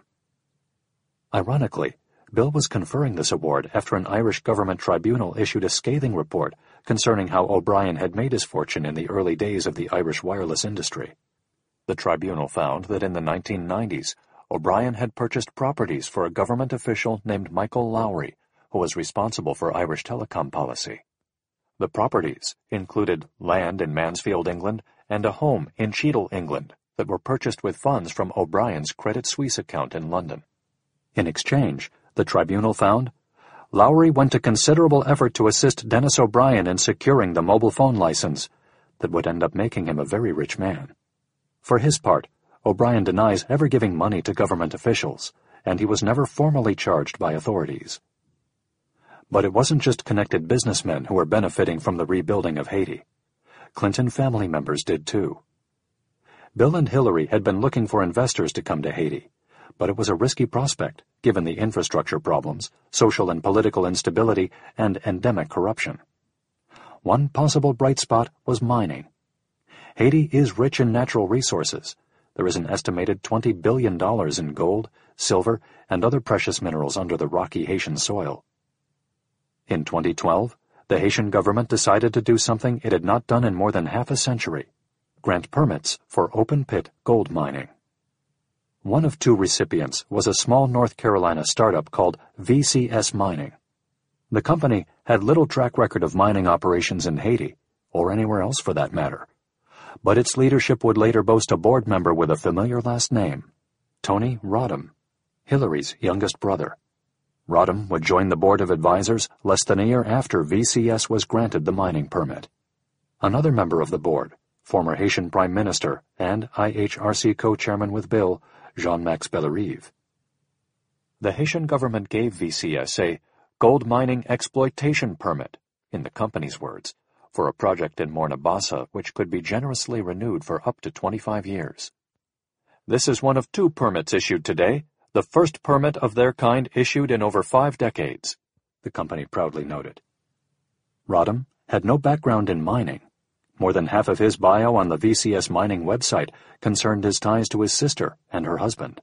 Ironically, Bill was conferring this award after an Irish government tribunal issued a scathing report concerning how O'Brien had made his fortune in the early days of the Irish wireless industry. The tribunal found that in the 1990s, O'Brien had purchased properties for a government official named Michael Lowry, who was responsible for Irish telecom policy. The properties included land in Mansfield, England, and a home in Cheadle, England, that were purchased with funds from O'Brien's Credit Suisse account in London. In exchange, the tribunal found, Lowry went to considerable effort to assist Dennis O'Brien in securing the mobile phone license that would end up making him a very rich man. For his part, O'Brien denies ever giving money to government officials, and he was never formally charged by authorities. But it wasn't just connected businessmen who were benefiting from the rebuilding of Haiti. Clinton family members did too. Bill and Hillary had been looking for investors to come to Haiti, but it was a risky prospect given the infrastructure problems, social and political instability, and endemic corruption. One possible bright spot was mining. Haiti is rich in natural resources. There is an estimated $20 billion in gold, silver, and other precious minerals under the rocky Haitian soil. In 2012, the Haitian government decided to do something it had not done in more than half a century: grant permits for open-pit gold mining. One of 2 recipients was a small North Carolina startup called VCS Mining. The company had little track record of mining operations in Haiti, or anywhere else for that matter, but its leadership would later boast a board member with a familiar last name, Tony Rodham, Hillary's youngest brother. Rodham would join the board of advisors less than a year after VCS was granted the mining permit. Another member of the board, former Haitian Prime Minister and IHRC co-chairman with Bill, Jean-Max Bellerive. The Haitian government gave VCS a gold mining exploitation permit, in the company's words, for a project in Morna Bassa which could be generously renewed for up to 25 years. This is one of 2 permits issued today, the first permit of their kind issued in over 5 decades, the company proudly noted. Rodham had no background in mining. More than half of his bio on the VCS Mining website concerned his ties to his sister and her husband.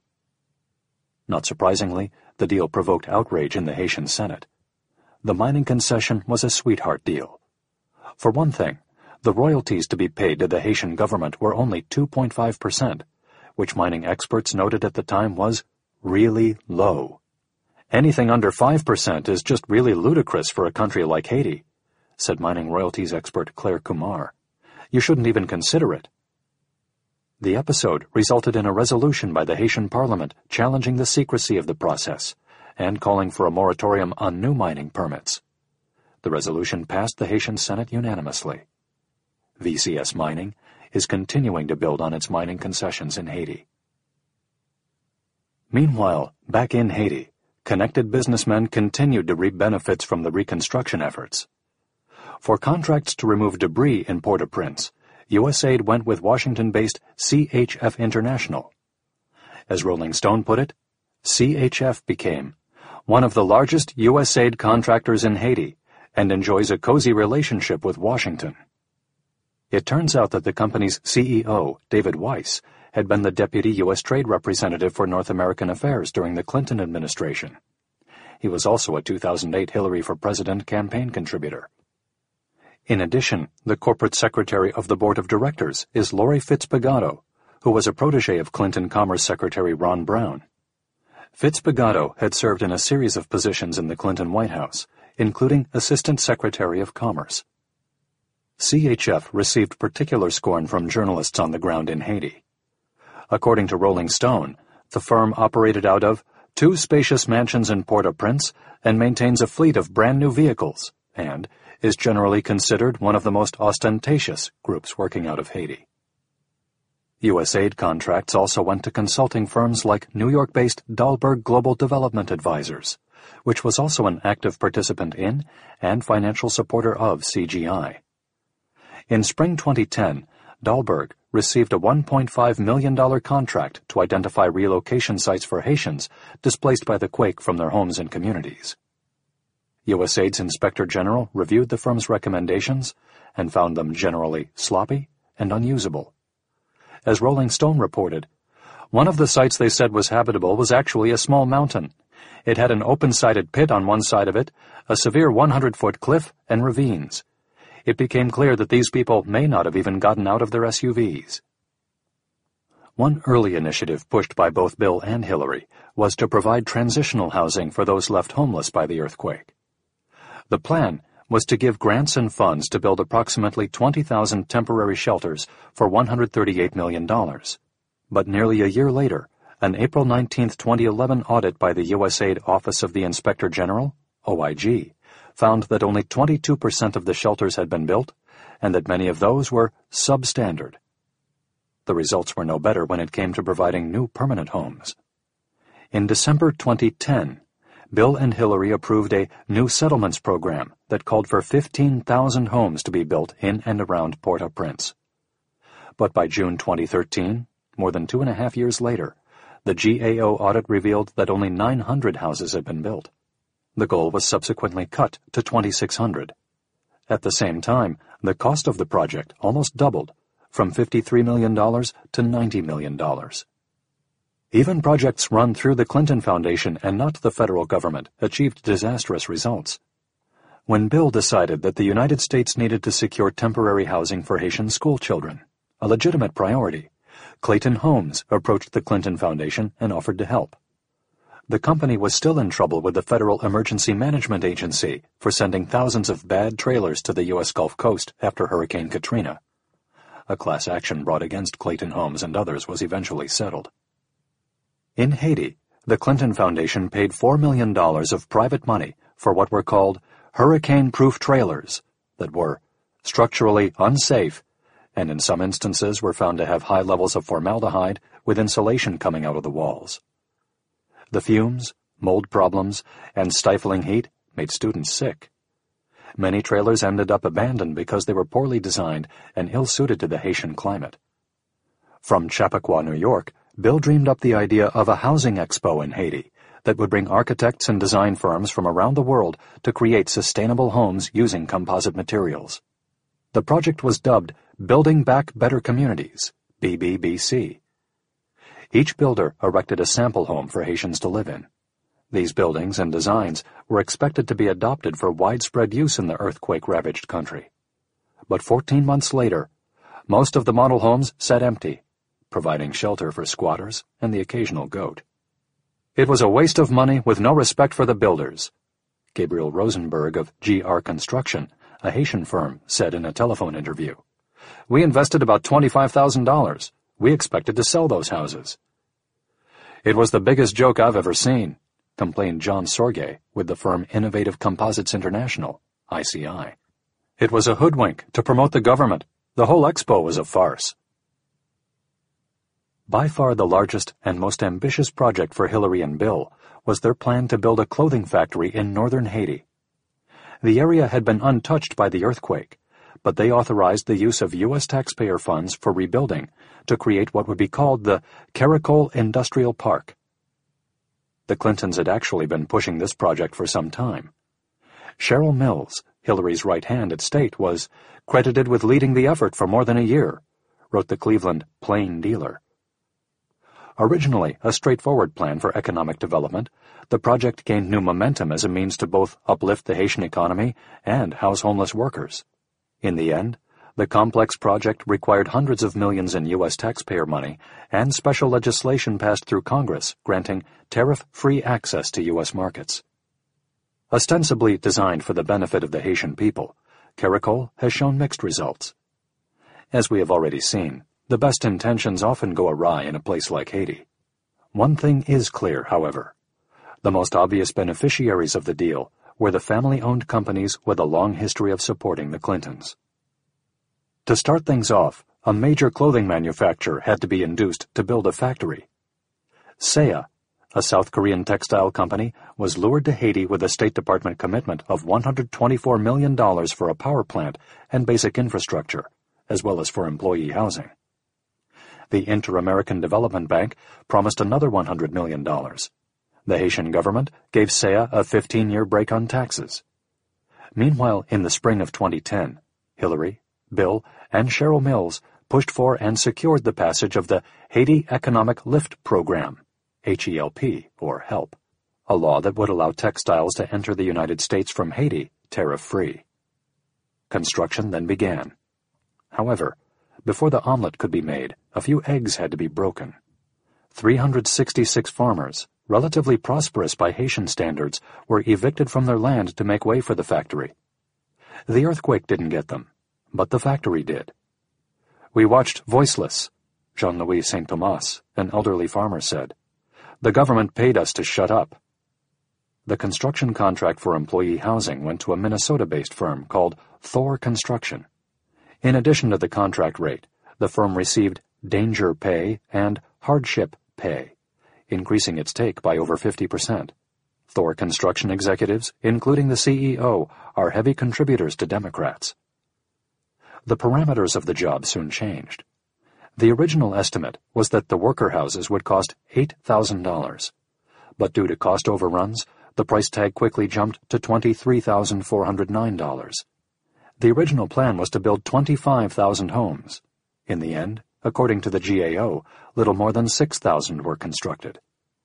Not surprisingly, the deal provoked outrage in the Haitian Senate. The mining concession was a sweetheart deal. For one thing, the royalties to be paid to the Haitian government were only 2.5%, which mining experts noted at the time was really low. Anything under 5% is just really ludicrous for a country like Haiti, said mining royalties expert Claire Kumar. You shouldn't even consider it. The episode resulted in a resolution by the Haitian Parliament challenging the secrecy of the process and calling for a moratorium on new mining permits. The resolution passed the Haitian Senate unanimously. VCS Mining is continuing to build on its mining concessions in Haiti. Meanwhile, back in Haiti, connected businessmen continued to reap benefits from the reconstruction efforts. For contracts to remove debris in Port-au-Prince, USAID went with Washington-based CHF International. As Rolling Stone put it, CHF became one of the largest USAID contractors in Haiti and enjoys a cozy relationship with Washington. It turns out that the company's CEO, David Weiss, had been the deputy U.S. Trade Representative for North American Affairs during the Clinton administration. He was also a 2008 Hillary for President campaign contributor. In addition, the corporate secretary of the board of directors is Lori Fitzpagato, who was a protege of Clinton Commerce Secretary Ron Brown. Fitzpagato had served in a series of positions in the Clinton White House, including Assistant Secretary of Commerce. CHF received particular scorn from journalists on the ground in Haiti. According to Rolling Stone, the firm operated out of 2 spacious mansions in Port-au-Prince and maintains a fleet of brand-new vehicles and is generally considered one of the most ostentatious groups working out of Haiti. USAID contracts also went to consulting firms like New York-based Dahlberg Global Development Advisors, which was also an active participant in and financial supporter of CGI. In spring 2010, Dahlberg received a $1.5 million contract to identify relocation sites for Haitians displaced by the quake from their homes and communities. USAID's Inspector General reviewed the firm's recommendations and found them generally sloppy and unusable. As Rolling Stone reported, one of the sites they said was habitable was actually a small mountain. It had an open-sided pit on one side of it, a severe 100-foot cliff, and ravines. It became clear that these people may not have even gotten out of their SUVs. One early initiative pushed by both Bill and Hillary was to provide transitional housing for those left homeless by the earthquake. The plan was to give grants and funds to build approximately 20,000 temporary shelters for $138 million. But nearly a year later, an April 19, 2011 audit by the USAID Office of the Inspector General, OIG, found that only 22% of the shelters had been built and that many of those were substandard. The results were no better when it came to providing new permanent homes. In December 2010, Bill and Hillary approved a new settlements program that called for 15,000 homes to be built in and around Port-au-Prince. But by June 2013, more than 2.5 years later, the GAO audit revealed that only 900 houses had been built. The goal was subsequently cut to 2,600. At the same time, the cost of the project almost doubled, from $53 million to $90 million. Even projects run through the Clinton Foundation and not the federal government achieved disastrous results. When Bill decided that the United States needed to secure temporary housing for Haitian school children, a legitimate priority, Clayton Homes approached the Clinton Foundation and offered to help. The company was still in trouble with the Federal Emergency Management Agency for sending thousands of bad trailers to the U.S. Gulf Coast after Hurricane Katrina. A class action brought against Clayton Homes and others was eventually settled. In Haiti, the Clinton Foundation paid $4 million of private money for what were called hurricane-proof trailers that were structurally unsafe and in some instances were found to have high levels of formaldehyde with insulation coming out of the walls. The fumes, mold problems, and stifling heat made students sick. Many trailers ended up abandoned because they were poorly designed and ill-suited to the Haitian climate. From Chappaqua, New York, Bill dreamed up the idea of a housing expo in Haiti that would bring architects and design firms from around the world to create sustainable homes using composite materials. The project was dubbed Building Back Better Communities, BBBC. Each builder erected a sample home for Haitians to live in. These buildings and designs were expected to be adopted for widespread use in the earthquake-ravaged country. but 14 months later, most of the model homes sat empty, providing shelter for squatters and the occasional goat. It was a waste of money with no respect for the builders, Gabriel Rosenberg of GR Construction, a Haitian firm, said in a telephone interview. We invested about $25,000. We expected to sell those houses. It was the biggest joke I've ever seen, complained John Sorge with the firm Innovative Composites International, ICI. It was a hoodwink to promote the government. The whole expo was a farce. By far the largest and most ambitious project for Hillary and Bill was their plan to build a clothing factory in northern Haiti. The area had been untouched by the earthquake, but they authorized the use of U.S. taxpayer funds for rebuilding to create what would be called the Caracol Industrial Park. The Clintons had actually been pushing this project for some time. Cheryl Mills, Hillary's right hand at state, was credited with leading the effort for more than a year, wrote the Cleveland Plain Dealer. Originally a straightforward plan for economic development, the project gained new momentum as a means to both uplift the Haitian economy and house homeless workers. In the end, the complex project required hundreds of millions in U.S. taxpayer money, and special legislation passed through Congress granting tariff-free access to U.S. markets. Ostensibly designed for the benefit of the Haitian people, Caracol has shown mixed results. As we have already seen, the best intentions often go awry in a place like Haiti. One thing is clear, however. The most obvious beneficiaries of the deal were the family-owned companies with a long history of supporting the Clintons. To start things off, a major clothing manufacturer had to be induced to build a factory. Seiya, a South Korean textile company, was lured to Haiti with a State Department commitment of $124 million for a power plant and basic infrastructure, as well as for employee housing. The Inter-American Development Bank promised another $100 million. The Haitian government gave Seiya a 15-year break on taxes. Meanwhile, in the spring of 2010, Hillary, Bill, and Cheryl Mills pushed for and secured the passage of the Haiti Economic Lift Program, HELP, or HELP, a law that would allow textiles to enter the United States from Haiti tariff-free. Construction then began. However, before the omelet could be made, a few eggs had to be broken. 366 farmers, relatively prosperous by Haitian standards, were evicted from their land to make way for the factory. The earthquake didn't get them, but the factory did. We watched voiceless, Jean-Louis St. Thomas, an elderly farmer, said. The government paid us to shut up. The construction contract for employee housing went to a Minnesota-based firm called Thor Construction. In addition to the contract rate, the firm received danger pay and hardship pay, increasing its take by over 50%. Thor Construction executives, including the CEO, are heavy contributors to Democrats. The parameters of the job soon changed. The original estimate was that the worker houses would cost $8,000, but due to cost overruns, the price tag quickly jumped to $23,409. The original plan was to build 25,000 homes. In the end, according to the GAO, little more than 6,000 were constructed.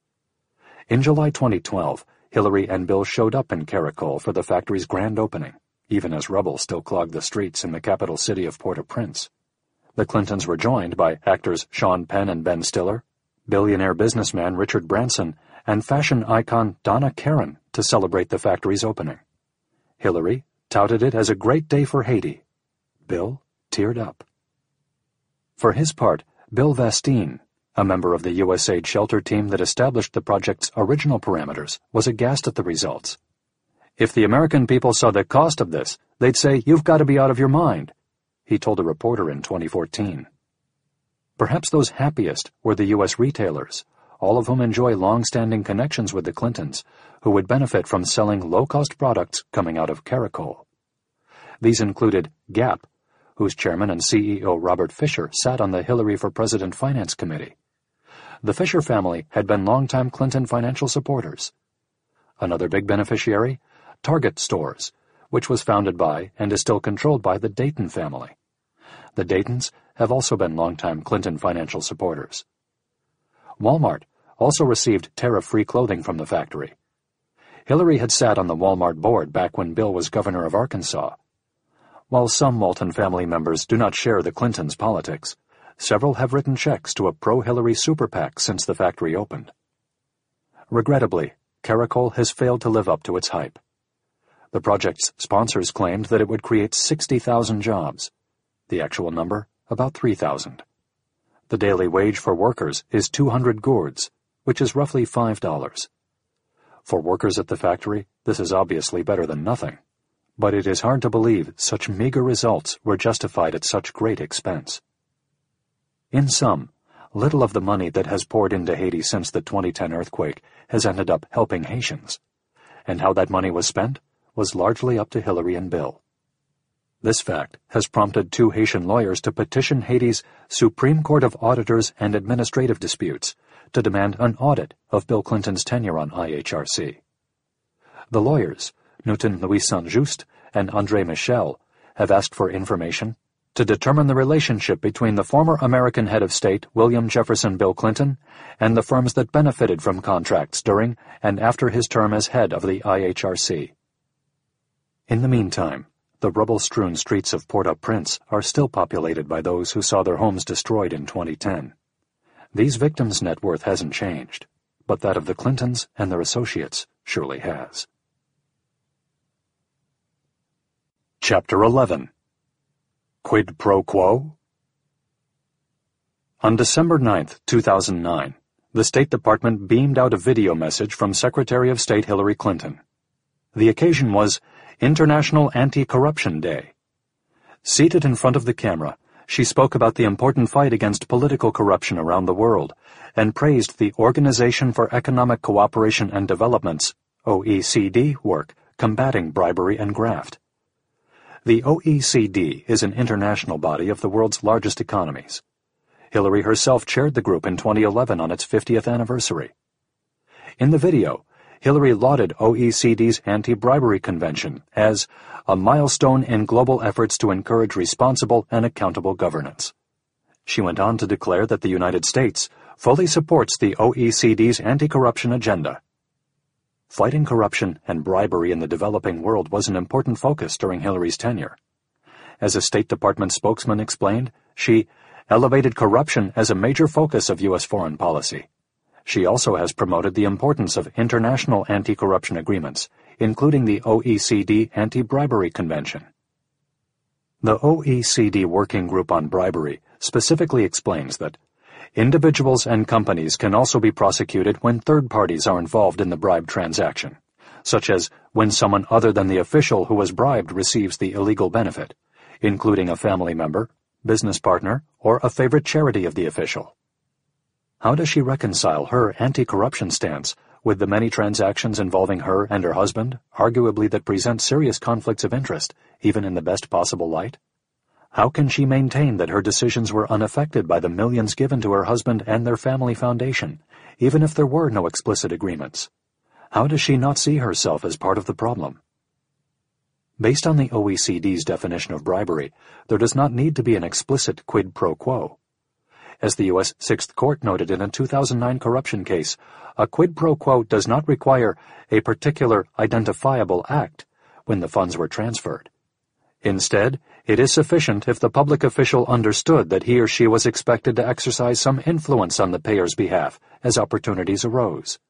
In July 2012, Hillary and Bill showed up in Caracol for the factory's grand opening, even as rubble still clogged the streets in the capital city of Port-au-Prince. The Clintons were joined by actors Sean Penn and Ben Stiller, billionaire businessman Richard Branson, and fashion icon Donna Karan to celebrate the factory's opening. Hillary touted it as a great day for Haiti. Bill teared up. For his part, Bill Vastine, a member of the USAID shelter team that established the project's original parameters, was aghast at the results. If the American people saw the cost of this, they'd say, "You've got to be out of your mind," he told a reporter in 2014. Perhaps those happiest were the U.S. retailers, all of whom enjoy long-standing connections with the Clintons, who would benefit from selling low-cost products coming out of Caracol. These included Gap, whose chairman and CEO Robert Fisher sat on the Hillary for President Finance Committee. The Fisher family had been longtime Clinton financial supporters. Another big beneficiary, Target Stores, which was founded by and is still controlled by the Dayton family. The Daytons have also been longtime Clinton financial supporters. Walmart also received tariff-free clothing from the factory. Hillary had sat on the Walmart board back when Bill was governor of Arkansas. While some Walton family members do not share the Clintons' politics, several have written checks to a pro-Hillary super PAC since the factory opened. Regrettably, Caracol has failed to live up to its hype. The project's sponsors claimed that it would create 60,000 jobs. The actual number, about 3,000. The daily wage for workers is 200 gourds, which is roughly $5. For workers at the factory, this is obviously better than nothing, but it is hard to believe such meager results were justified at such great expense. In sum, little of the money that has poured into Haiti since the 2010 earthquake has ended up helping Haitians, and how that money was spent was largely up to Hillary and Bill. This fact has prompted two Haitian lawyers to petition Haiti's Supreme Court of Auditors and Administrative Disputes to demand an audit of Bill Clinton's tenure on IHRC. The lawyers, Newton Louis Saint-Just and André Michel, have asked for information to determine the relationship between the former American head of state, William Jefferson Bill Clinton, and the firms that benefited from contracts during and after his term as head of the IHRC. In the meantime, the rubble-strewn streets of Port-au-Prince are still populated by those who saw their homes destroyed in 2010. These victims' net worth hasn't changed, but that of the Clintons and their associates surely has. Chapter 11. Quid pro quo? On December 9, 2009, the State Department beamed out a video message from Secretary of State Hillary Clinton. The occasion was International Anti-Corruption Day. Seated in front of the camera, she spoke about the important fight against political corruption around the world and praised the Organization for Economic Cooperation and Development's OECD work combating bribery and graft. The OECD is an international body of the world's largest economies. Hillary herself chaired the group in 2011 on its 50th anniversary. In the video, Hillary lauded OECD's anti-bribery convention as a milestone in global efforts to encourage responsible and accountable governance. She went on to declare that the United States fully supports the OECD's anti-corruption agenda. Fighting corruption and bribery in the developing world was an important focus during Hillary's tenure. As a State Department spokesman explained, she elevated corruption as a major focus of U.S. foreign policy. She also has promoted the importance of international anti-corruption agreements, including the OECD Anti-Bribery Convention. The OECD Working Group on Bribery specifically explains that individuals and companies can also be prosecuted when third parties are involved in the bribe transaction, such as when someone other than the official who was bribed receives the illegal benefit, including a family member, business partner, or a favorite charity of the official. How does she reconcile her anti-corruption stance with the many transactions involving her and her husband, arguably that present serious conflicts of interest, even in the best possible light? How can she maintain that her decisions were unaffected by the millions given to her husband and their family foundation, even if there were no explicit agreements? How does she not see herself as part of the problem? Based on the OECD's definition of bribery, there does not need to be an explicit quid pro quo. As the U.S. Sixth Court noted in a 2009 corruption case, a quid pro quo does not require a particular identifiable act when the funds were transferred. Instead, it is sufficient if the public official understood that he or she was expected to exercise some influence on the payer's behalf as opportunities arose.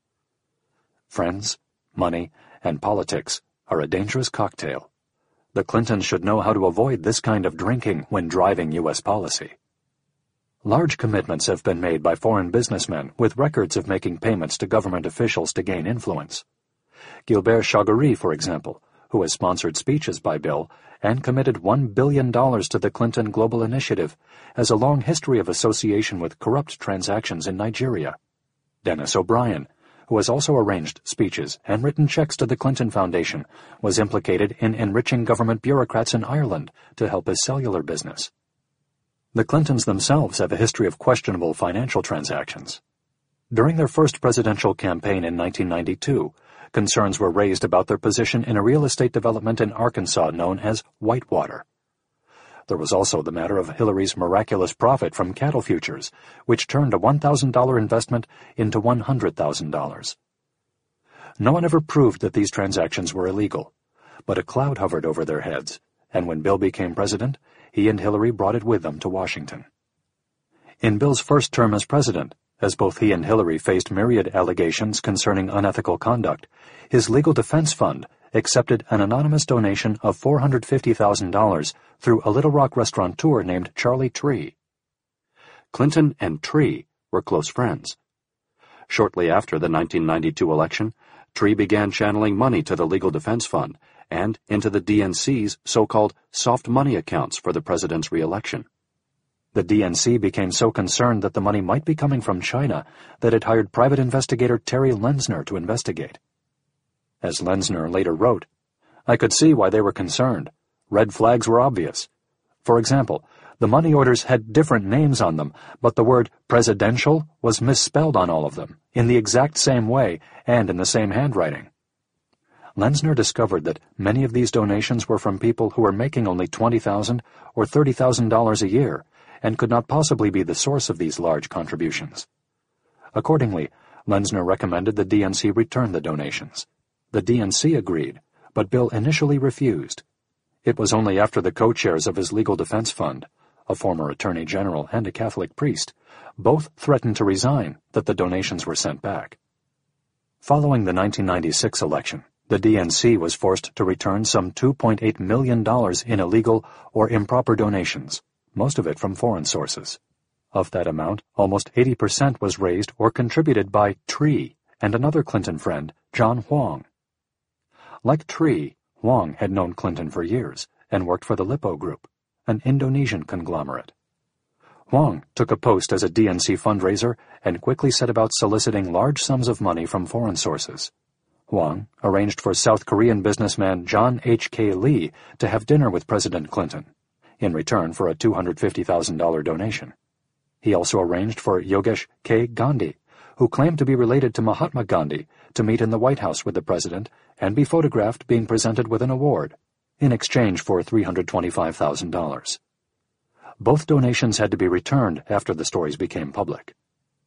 Friends, money, and politics are a dangerous cocktail. The Clintons should know how to avoid this kind of drinking when driving U.S. policy. Large commitments have been made by foreign businessmen with records of making payments to government officials to gain influence. Gilbert Chagoury, for example, who has sponsored speeches by Bill and committed $1 billion to the Clinton Global Initiative, has a long history of association with corrupt transactions in Nigeria. Dennis O'Brien, who has also arranged speeches and written checks to the Clinton Foundation, was implicated in enriching government bureaucrats in Ireland to help his cellular business. The Clintons themselves have a history of questionable financial transactions. During their first presidential campaign in 1992, concerns were raised about their position in a real estate development in Arkansas known as Whitewater. There was also the matter of Hillary's miraculous profit from cattle futures, which turned a $1,000 investment into $100,000. No one ever proved that these transactions were illegal, but a cloud hovered over their heads, and when Bill became president, he and Hillary brought it with them to Washington. In Bill's first term as president, as both he and Hillary faced myriad allegations concerning unethical conduct, his legal defense fund accepted an anonymous donation of $450,000 through a Little Rock restaurateur named Charlie Tree. Clinton and Tree were close friends. Shortly after the 1992 election, Tree began channeling money to the Legal Defense Fund and into the DNC's so-called soft money accounts for the president's re-election. The DNC became so concerned that the money might be coming from China that it hired private investigator Terry Lenzner to investigate. As Lenzner later wrote, "I could see why they were concerned. Red flags were obvious. For example, the money orders had different names on them, but the word presidential was misspelled on all of them, in the exact same way and in the same handwriting." Lenzner discovered that many of these donations were from people who were making only $20,000 or $30,000 a year, and could not possibly be the source of these large contributions. Accordingly, Lenzner recommended the DNC return the donations. The DNC agreed, but Bill initially refused. It was only after the co-chairs of his legal defense fund, a former attorney general and a Catholic priest, both threatened to resign that the donations were sent back. Following the 1996 election, the DNC was forced to return some $2.8 million in illegal or improper donations, most of it from foreign sources. Of that amount, almost 80% was raised or contributed by Tree and another Clinton friend, John Huang. Like Tree, Huang had known Clinton for years and worked for the Lippo Group, an Indonesian conglomerate. Huang took a post as a DNC fundraiser and quickly set about soliciting large sums of money from foreign sources. Huang arranged for South Korean businessman John H.K. Lee to have dinner with President Clinton, in return for a $250,000 donation. He also arranged for Yogesh K. Gandhi, who claimed to be related to Mahatma Gandhi, to meet in the White House with the president and be photographed being presented with an award, in exchange for $325,000. Both donations had to be returned after the stories became public.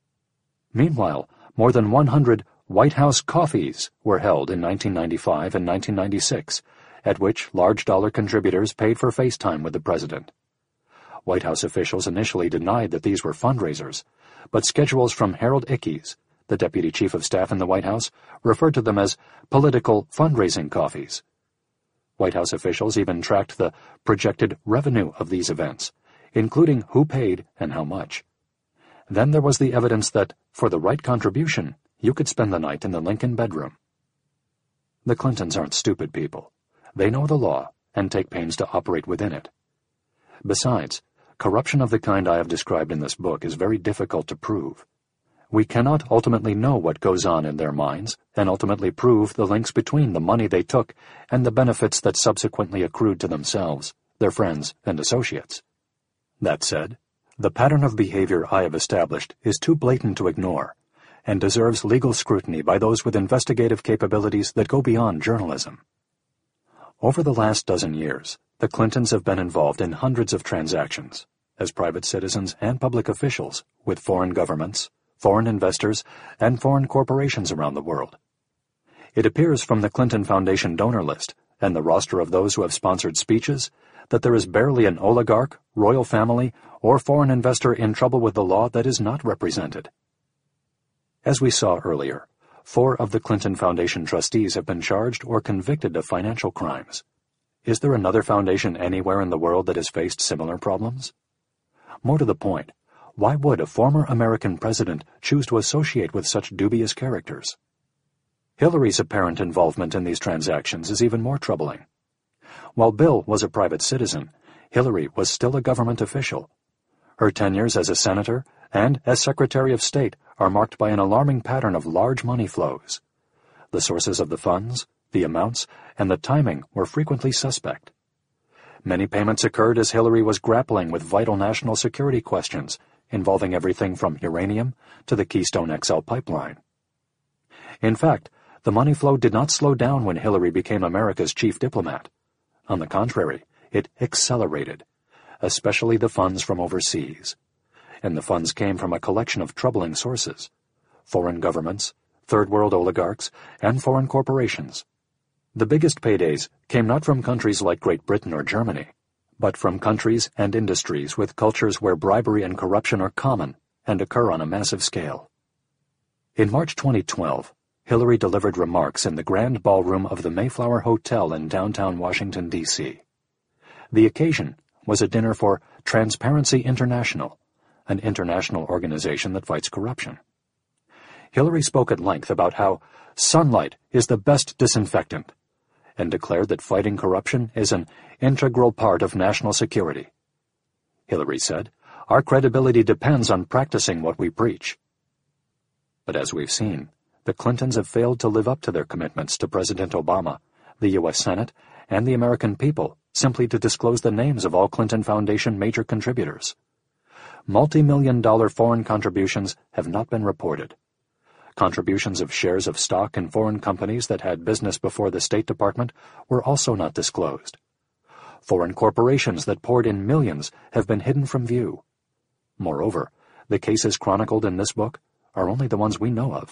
Meanwhile, more than 100 White House coffees were held in 1995 and 1996, at which large dollar contributors paid for FaceTime with the president. White House officials initially denied that these were fundraisers, but schedules from Harold Ickes, the deputy chief of staff in the White House, referred to them as political fundraising coffees. White House officials even tracked the projected revenue of these events, including who paid and how much. Then there was the evidence that, for the right contribution, you could spend the night in the Lincoln bedroom. The Clintons aren't stupid people. They know the law and take pains to operate within it. Besides, corruption of the kind I have described in this book is very difficult to prove. We cannot ultimately know what goes on in their minds and ultimately prove the links between the money they took and the benefits that subsequently accrued to themselves, their friends, and associates. That said, the pattern of behavior I have established is too blatant to ignore and deserves legal scrutiny by those with investigative capabilities that go beyond journalism. Over the last dozen years, the Clintons have been involved in hundreds of transactions, as private citizens and public officials, with foreign governments, foreign investors, and foreign corporations around the world. It appears from the Clinton Foundation donor list and the roster of those who have sponsored speeches that there is barely an oligarch, royal family, or foreign investor in trouble with the law that is not represented. As we saw earlier, 4 of the Clinton Foundation trustees have been charged or convicted of financial crimes. Is there another foundation anywhere in the world that has faced similar problems? More to the point, why would a former American president choose to associate with such dubious characters? Hillary's apparent involvement in these transactions is even more troubling. While Bill was a private citizen, Hillary was still a government official. Her tenures as a senator and as Secretary of State are marked by an alarming pattern of large money flows. The sources of the funds, the amounts, and the timing were frequently suspect. Many payments occurred as Hillary was grappling with vital national security questions involving everything from uranium to the Keystone XL pipeline. In fact, the money flow did not slow down when Hillary became America's chief diplomat. On the contrary, it accelerated, especially the funds from overseas. And the funds came from a collection of troubling sources: foreign governments, third world oligarchs, and foreign corporations. The biggest paydays came not from countries like Great Britain or Germany, but from countries and industries with cultures where bribery and corruption are common and occur on a massive scale. In March 2012, Hillary delivered remarks in the Grand Ballroom of the Mayflower Hotel in downtown Washington, D.C. The occasion was a dinner for Transparency International, an international organization that fights corruption. Hillary spoke at length about how sunlight is the best disinfectant, and declared that fighting corruption is an integral part of national security. Hillary said, "Our credibility depends on practicing what we preach." But as we've seen, the Clintons have failed to live up to their commitments to President Obama, the U.S. Senate, and the American people simply to disclose the names of all Clinton Foundation major contributors. Multi-million-dollar foreign contributions have not been reported. Contributions of shares of stock in foreign companies that had business before the State Department were also not disclosed. Foreign corporations that poured in millions have been hidden from view. Moreover, the cases chronicled in this book are only the ones we know of.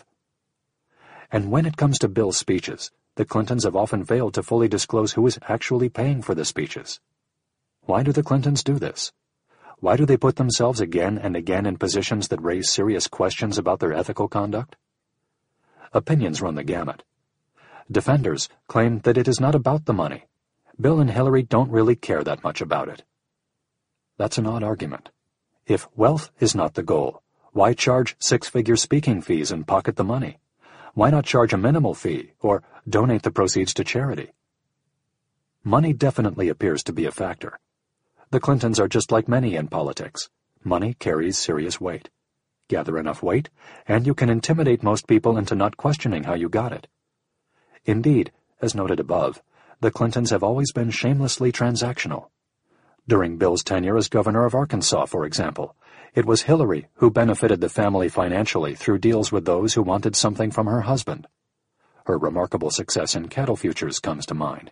And when it comes to Bill's speeches, the Clintons have often failed to fully disclose who is actually paying for the speeches. Why do the Clintons do this? Why do they put themselves again and again in positions that raise serious questions about their ethical conduct? Opinions run the gamut. Defenders claim that it is not about the money. Bill and Hillary don't really care that much about it. That's an odd argument. If wealth is not the goal, why charge six-figure speaking fees and pocket the money? Why not charge a minimal fee or donate the proceeds to charity? Money definitely appears to be a factor. The Clintons are just like many in politics. Money carries serious weight. Gather enough weight, and you can intimidate most people into not questioning how you got it. Indeed, as noted above, the Clintons have always been shamelessly transactional. During Bill's tenure as governor of Arkansas, for example, it was Hillary who benefited the family financially through deals with those who wanted something from her husband. Her remarkable success in cattle futures comes to mind.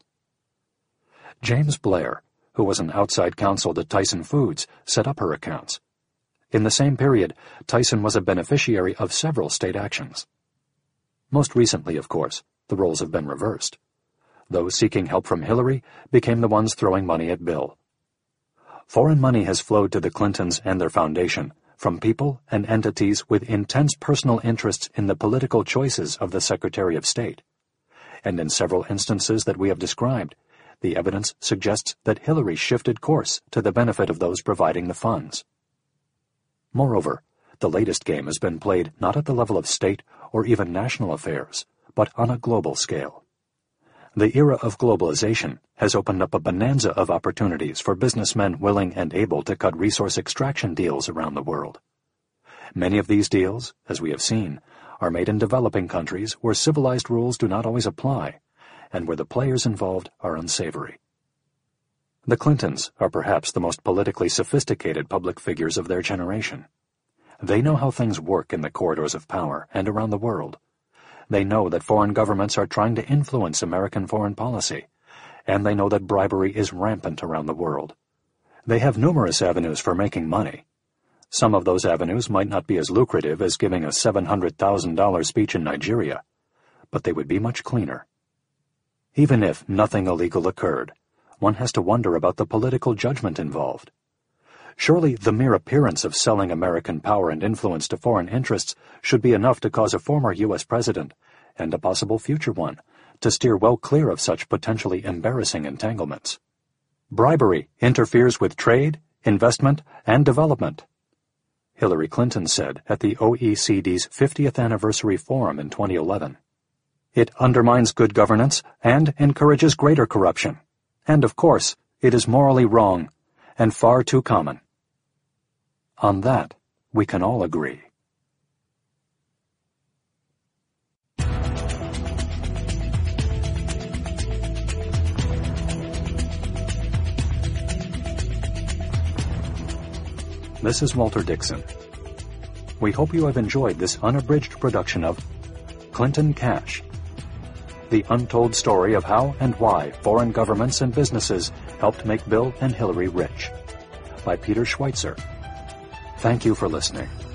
James Blair, who was an outside counsel to Tyson Foods, set up her accounts. In the same period, Tyson was a beneficiary of several state actions. Most recently, of course, the roles have been reversed. Those seeking help from Hillary became the ones throwing money at Bill. Foreign money has flowed to the Clintons and their foundation from people and entities with intense personal interests in the political choices of the Secretary of State. And in several instances that we have described, the evidence suggests that Hillary shifted course to the benefit of those providing the funds. Moreover, the latest game has been played not at the level of state or even national affairs, but on a global scale. The era of globalization has opened up a bonanza of opportunities for businessmen willing and able to cut resource extraction deals around the world. Many of these deals, as we have seen, are made in developing countries where civilized rules do not always apply, and where the players involved are unsavory. The Clintons are perhaps the most politically sophisticated public figures of their generation. They know how things work in the corridors of power and around the world. They know that foreign governments are trying to influence American foreign policy, and they know that bribery is rampant around the world. They have numerous avenues for making money. Some of those avenues might not be as lucrative as giving a $700,000 speech in Nigeria, but they would be much cleaner. Even if nothing illegal occurred, one has to wonder about the political judgment involved. Surely the mere appearance of selling American power and influence to foreign interests should be enough to cause a former U.S. president, and a possible future one, to steer well clear of such potentially embarrassing entanglements. Bribery interferes with trade, investment, and development, Hillary Clinton said at the OECD's 50th anniversary forum in 2011. It undermines good governance and encourages greater corruption. And, of course, it is morally wrong and far too common. On that, we can all agree. This is Walter Dixon. We hope you have enjoyed this unabridged production of Clinton Cash, the untold story of how and why foreign governments and businesses helped make Bill and Hillary rich, by Peter Schweitzer. Thank you for listening.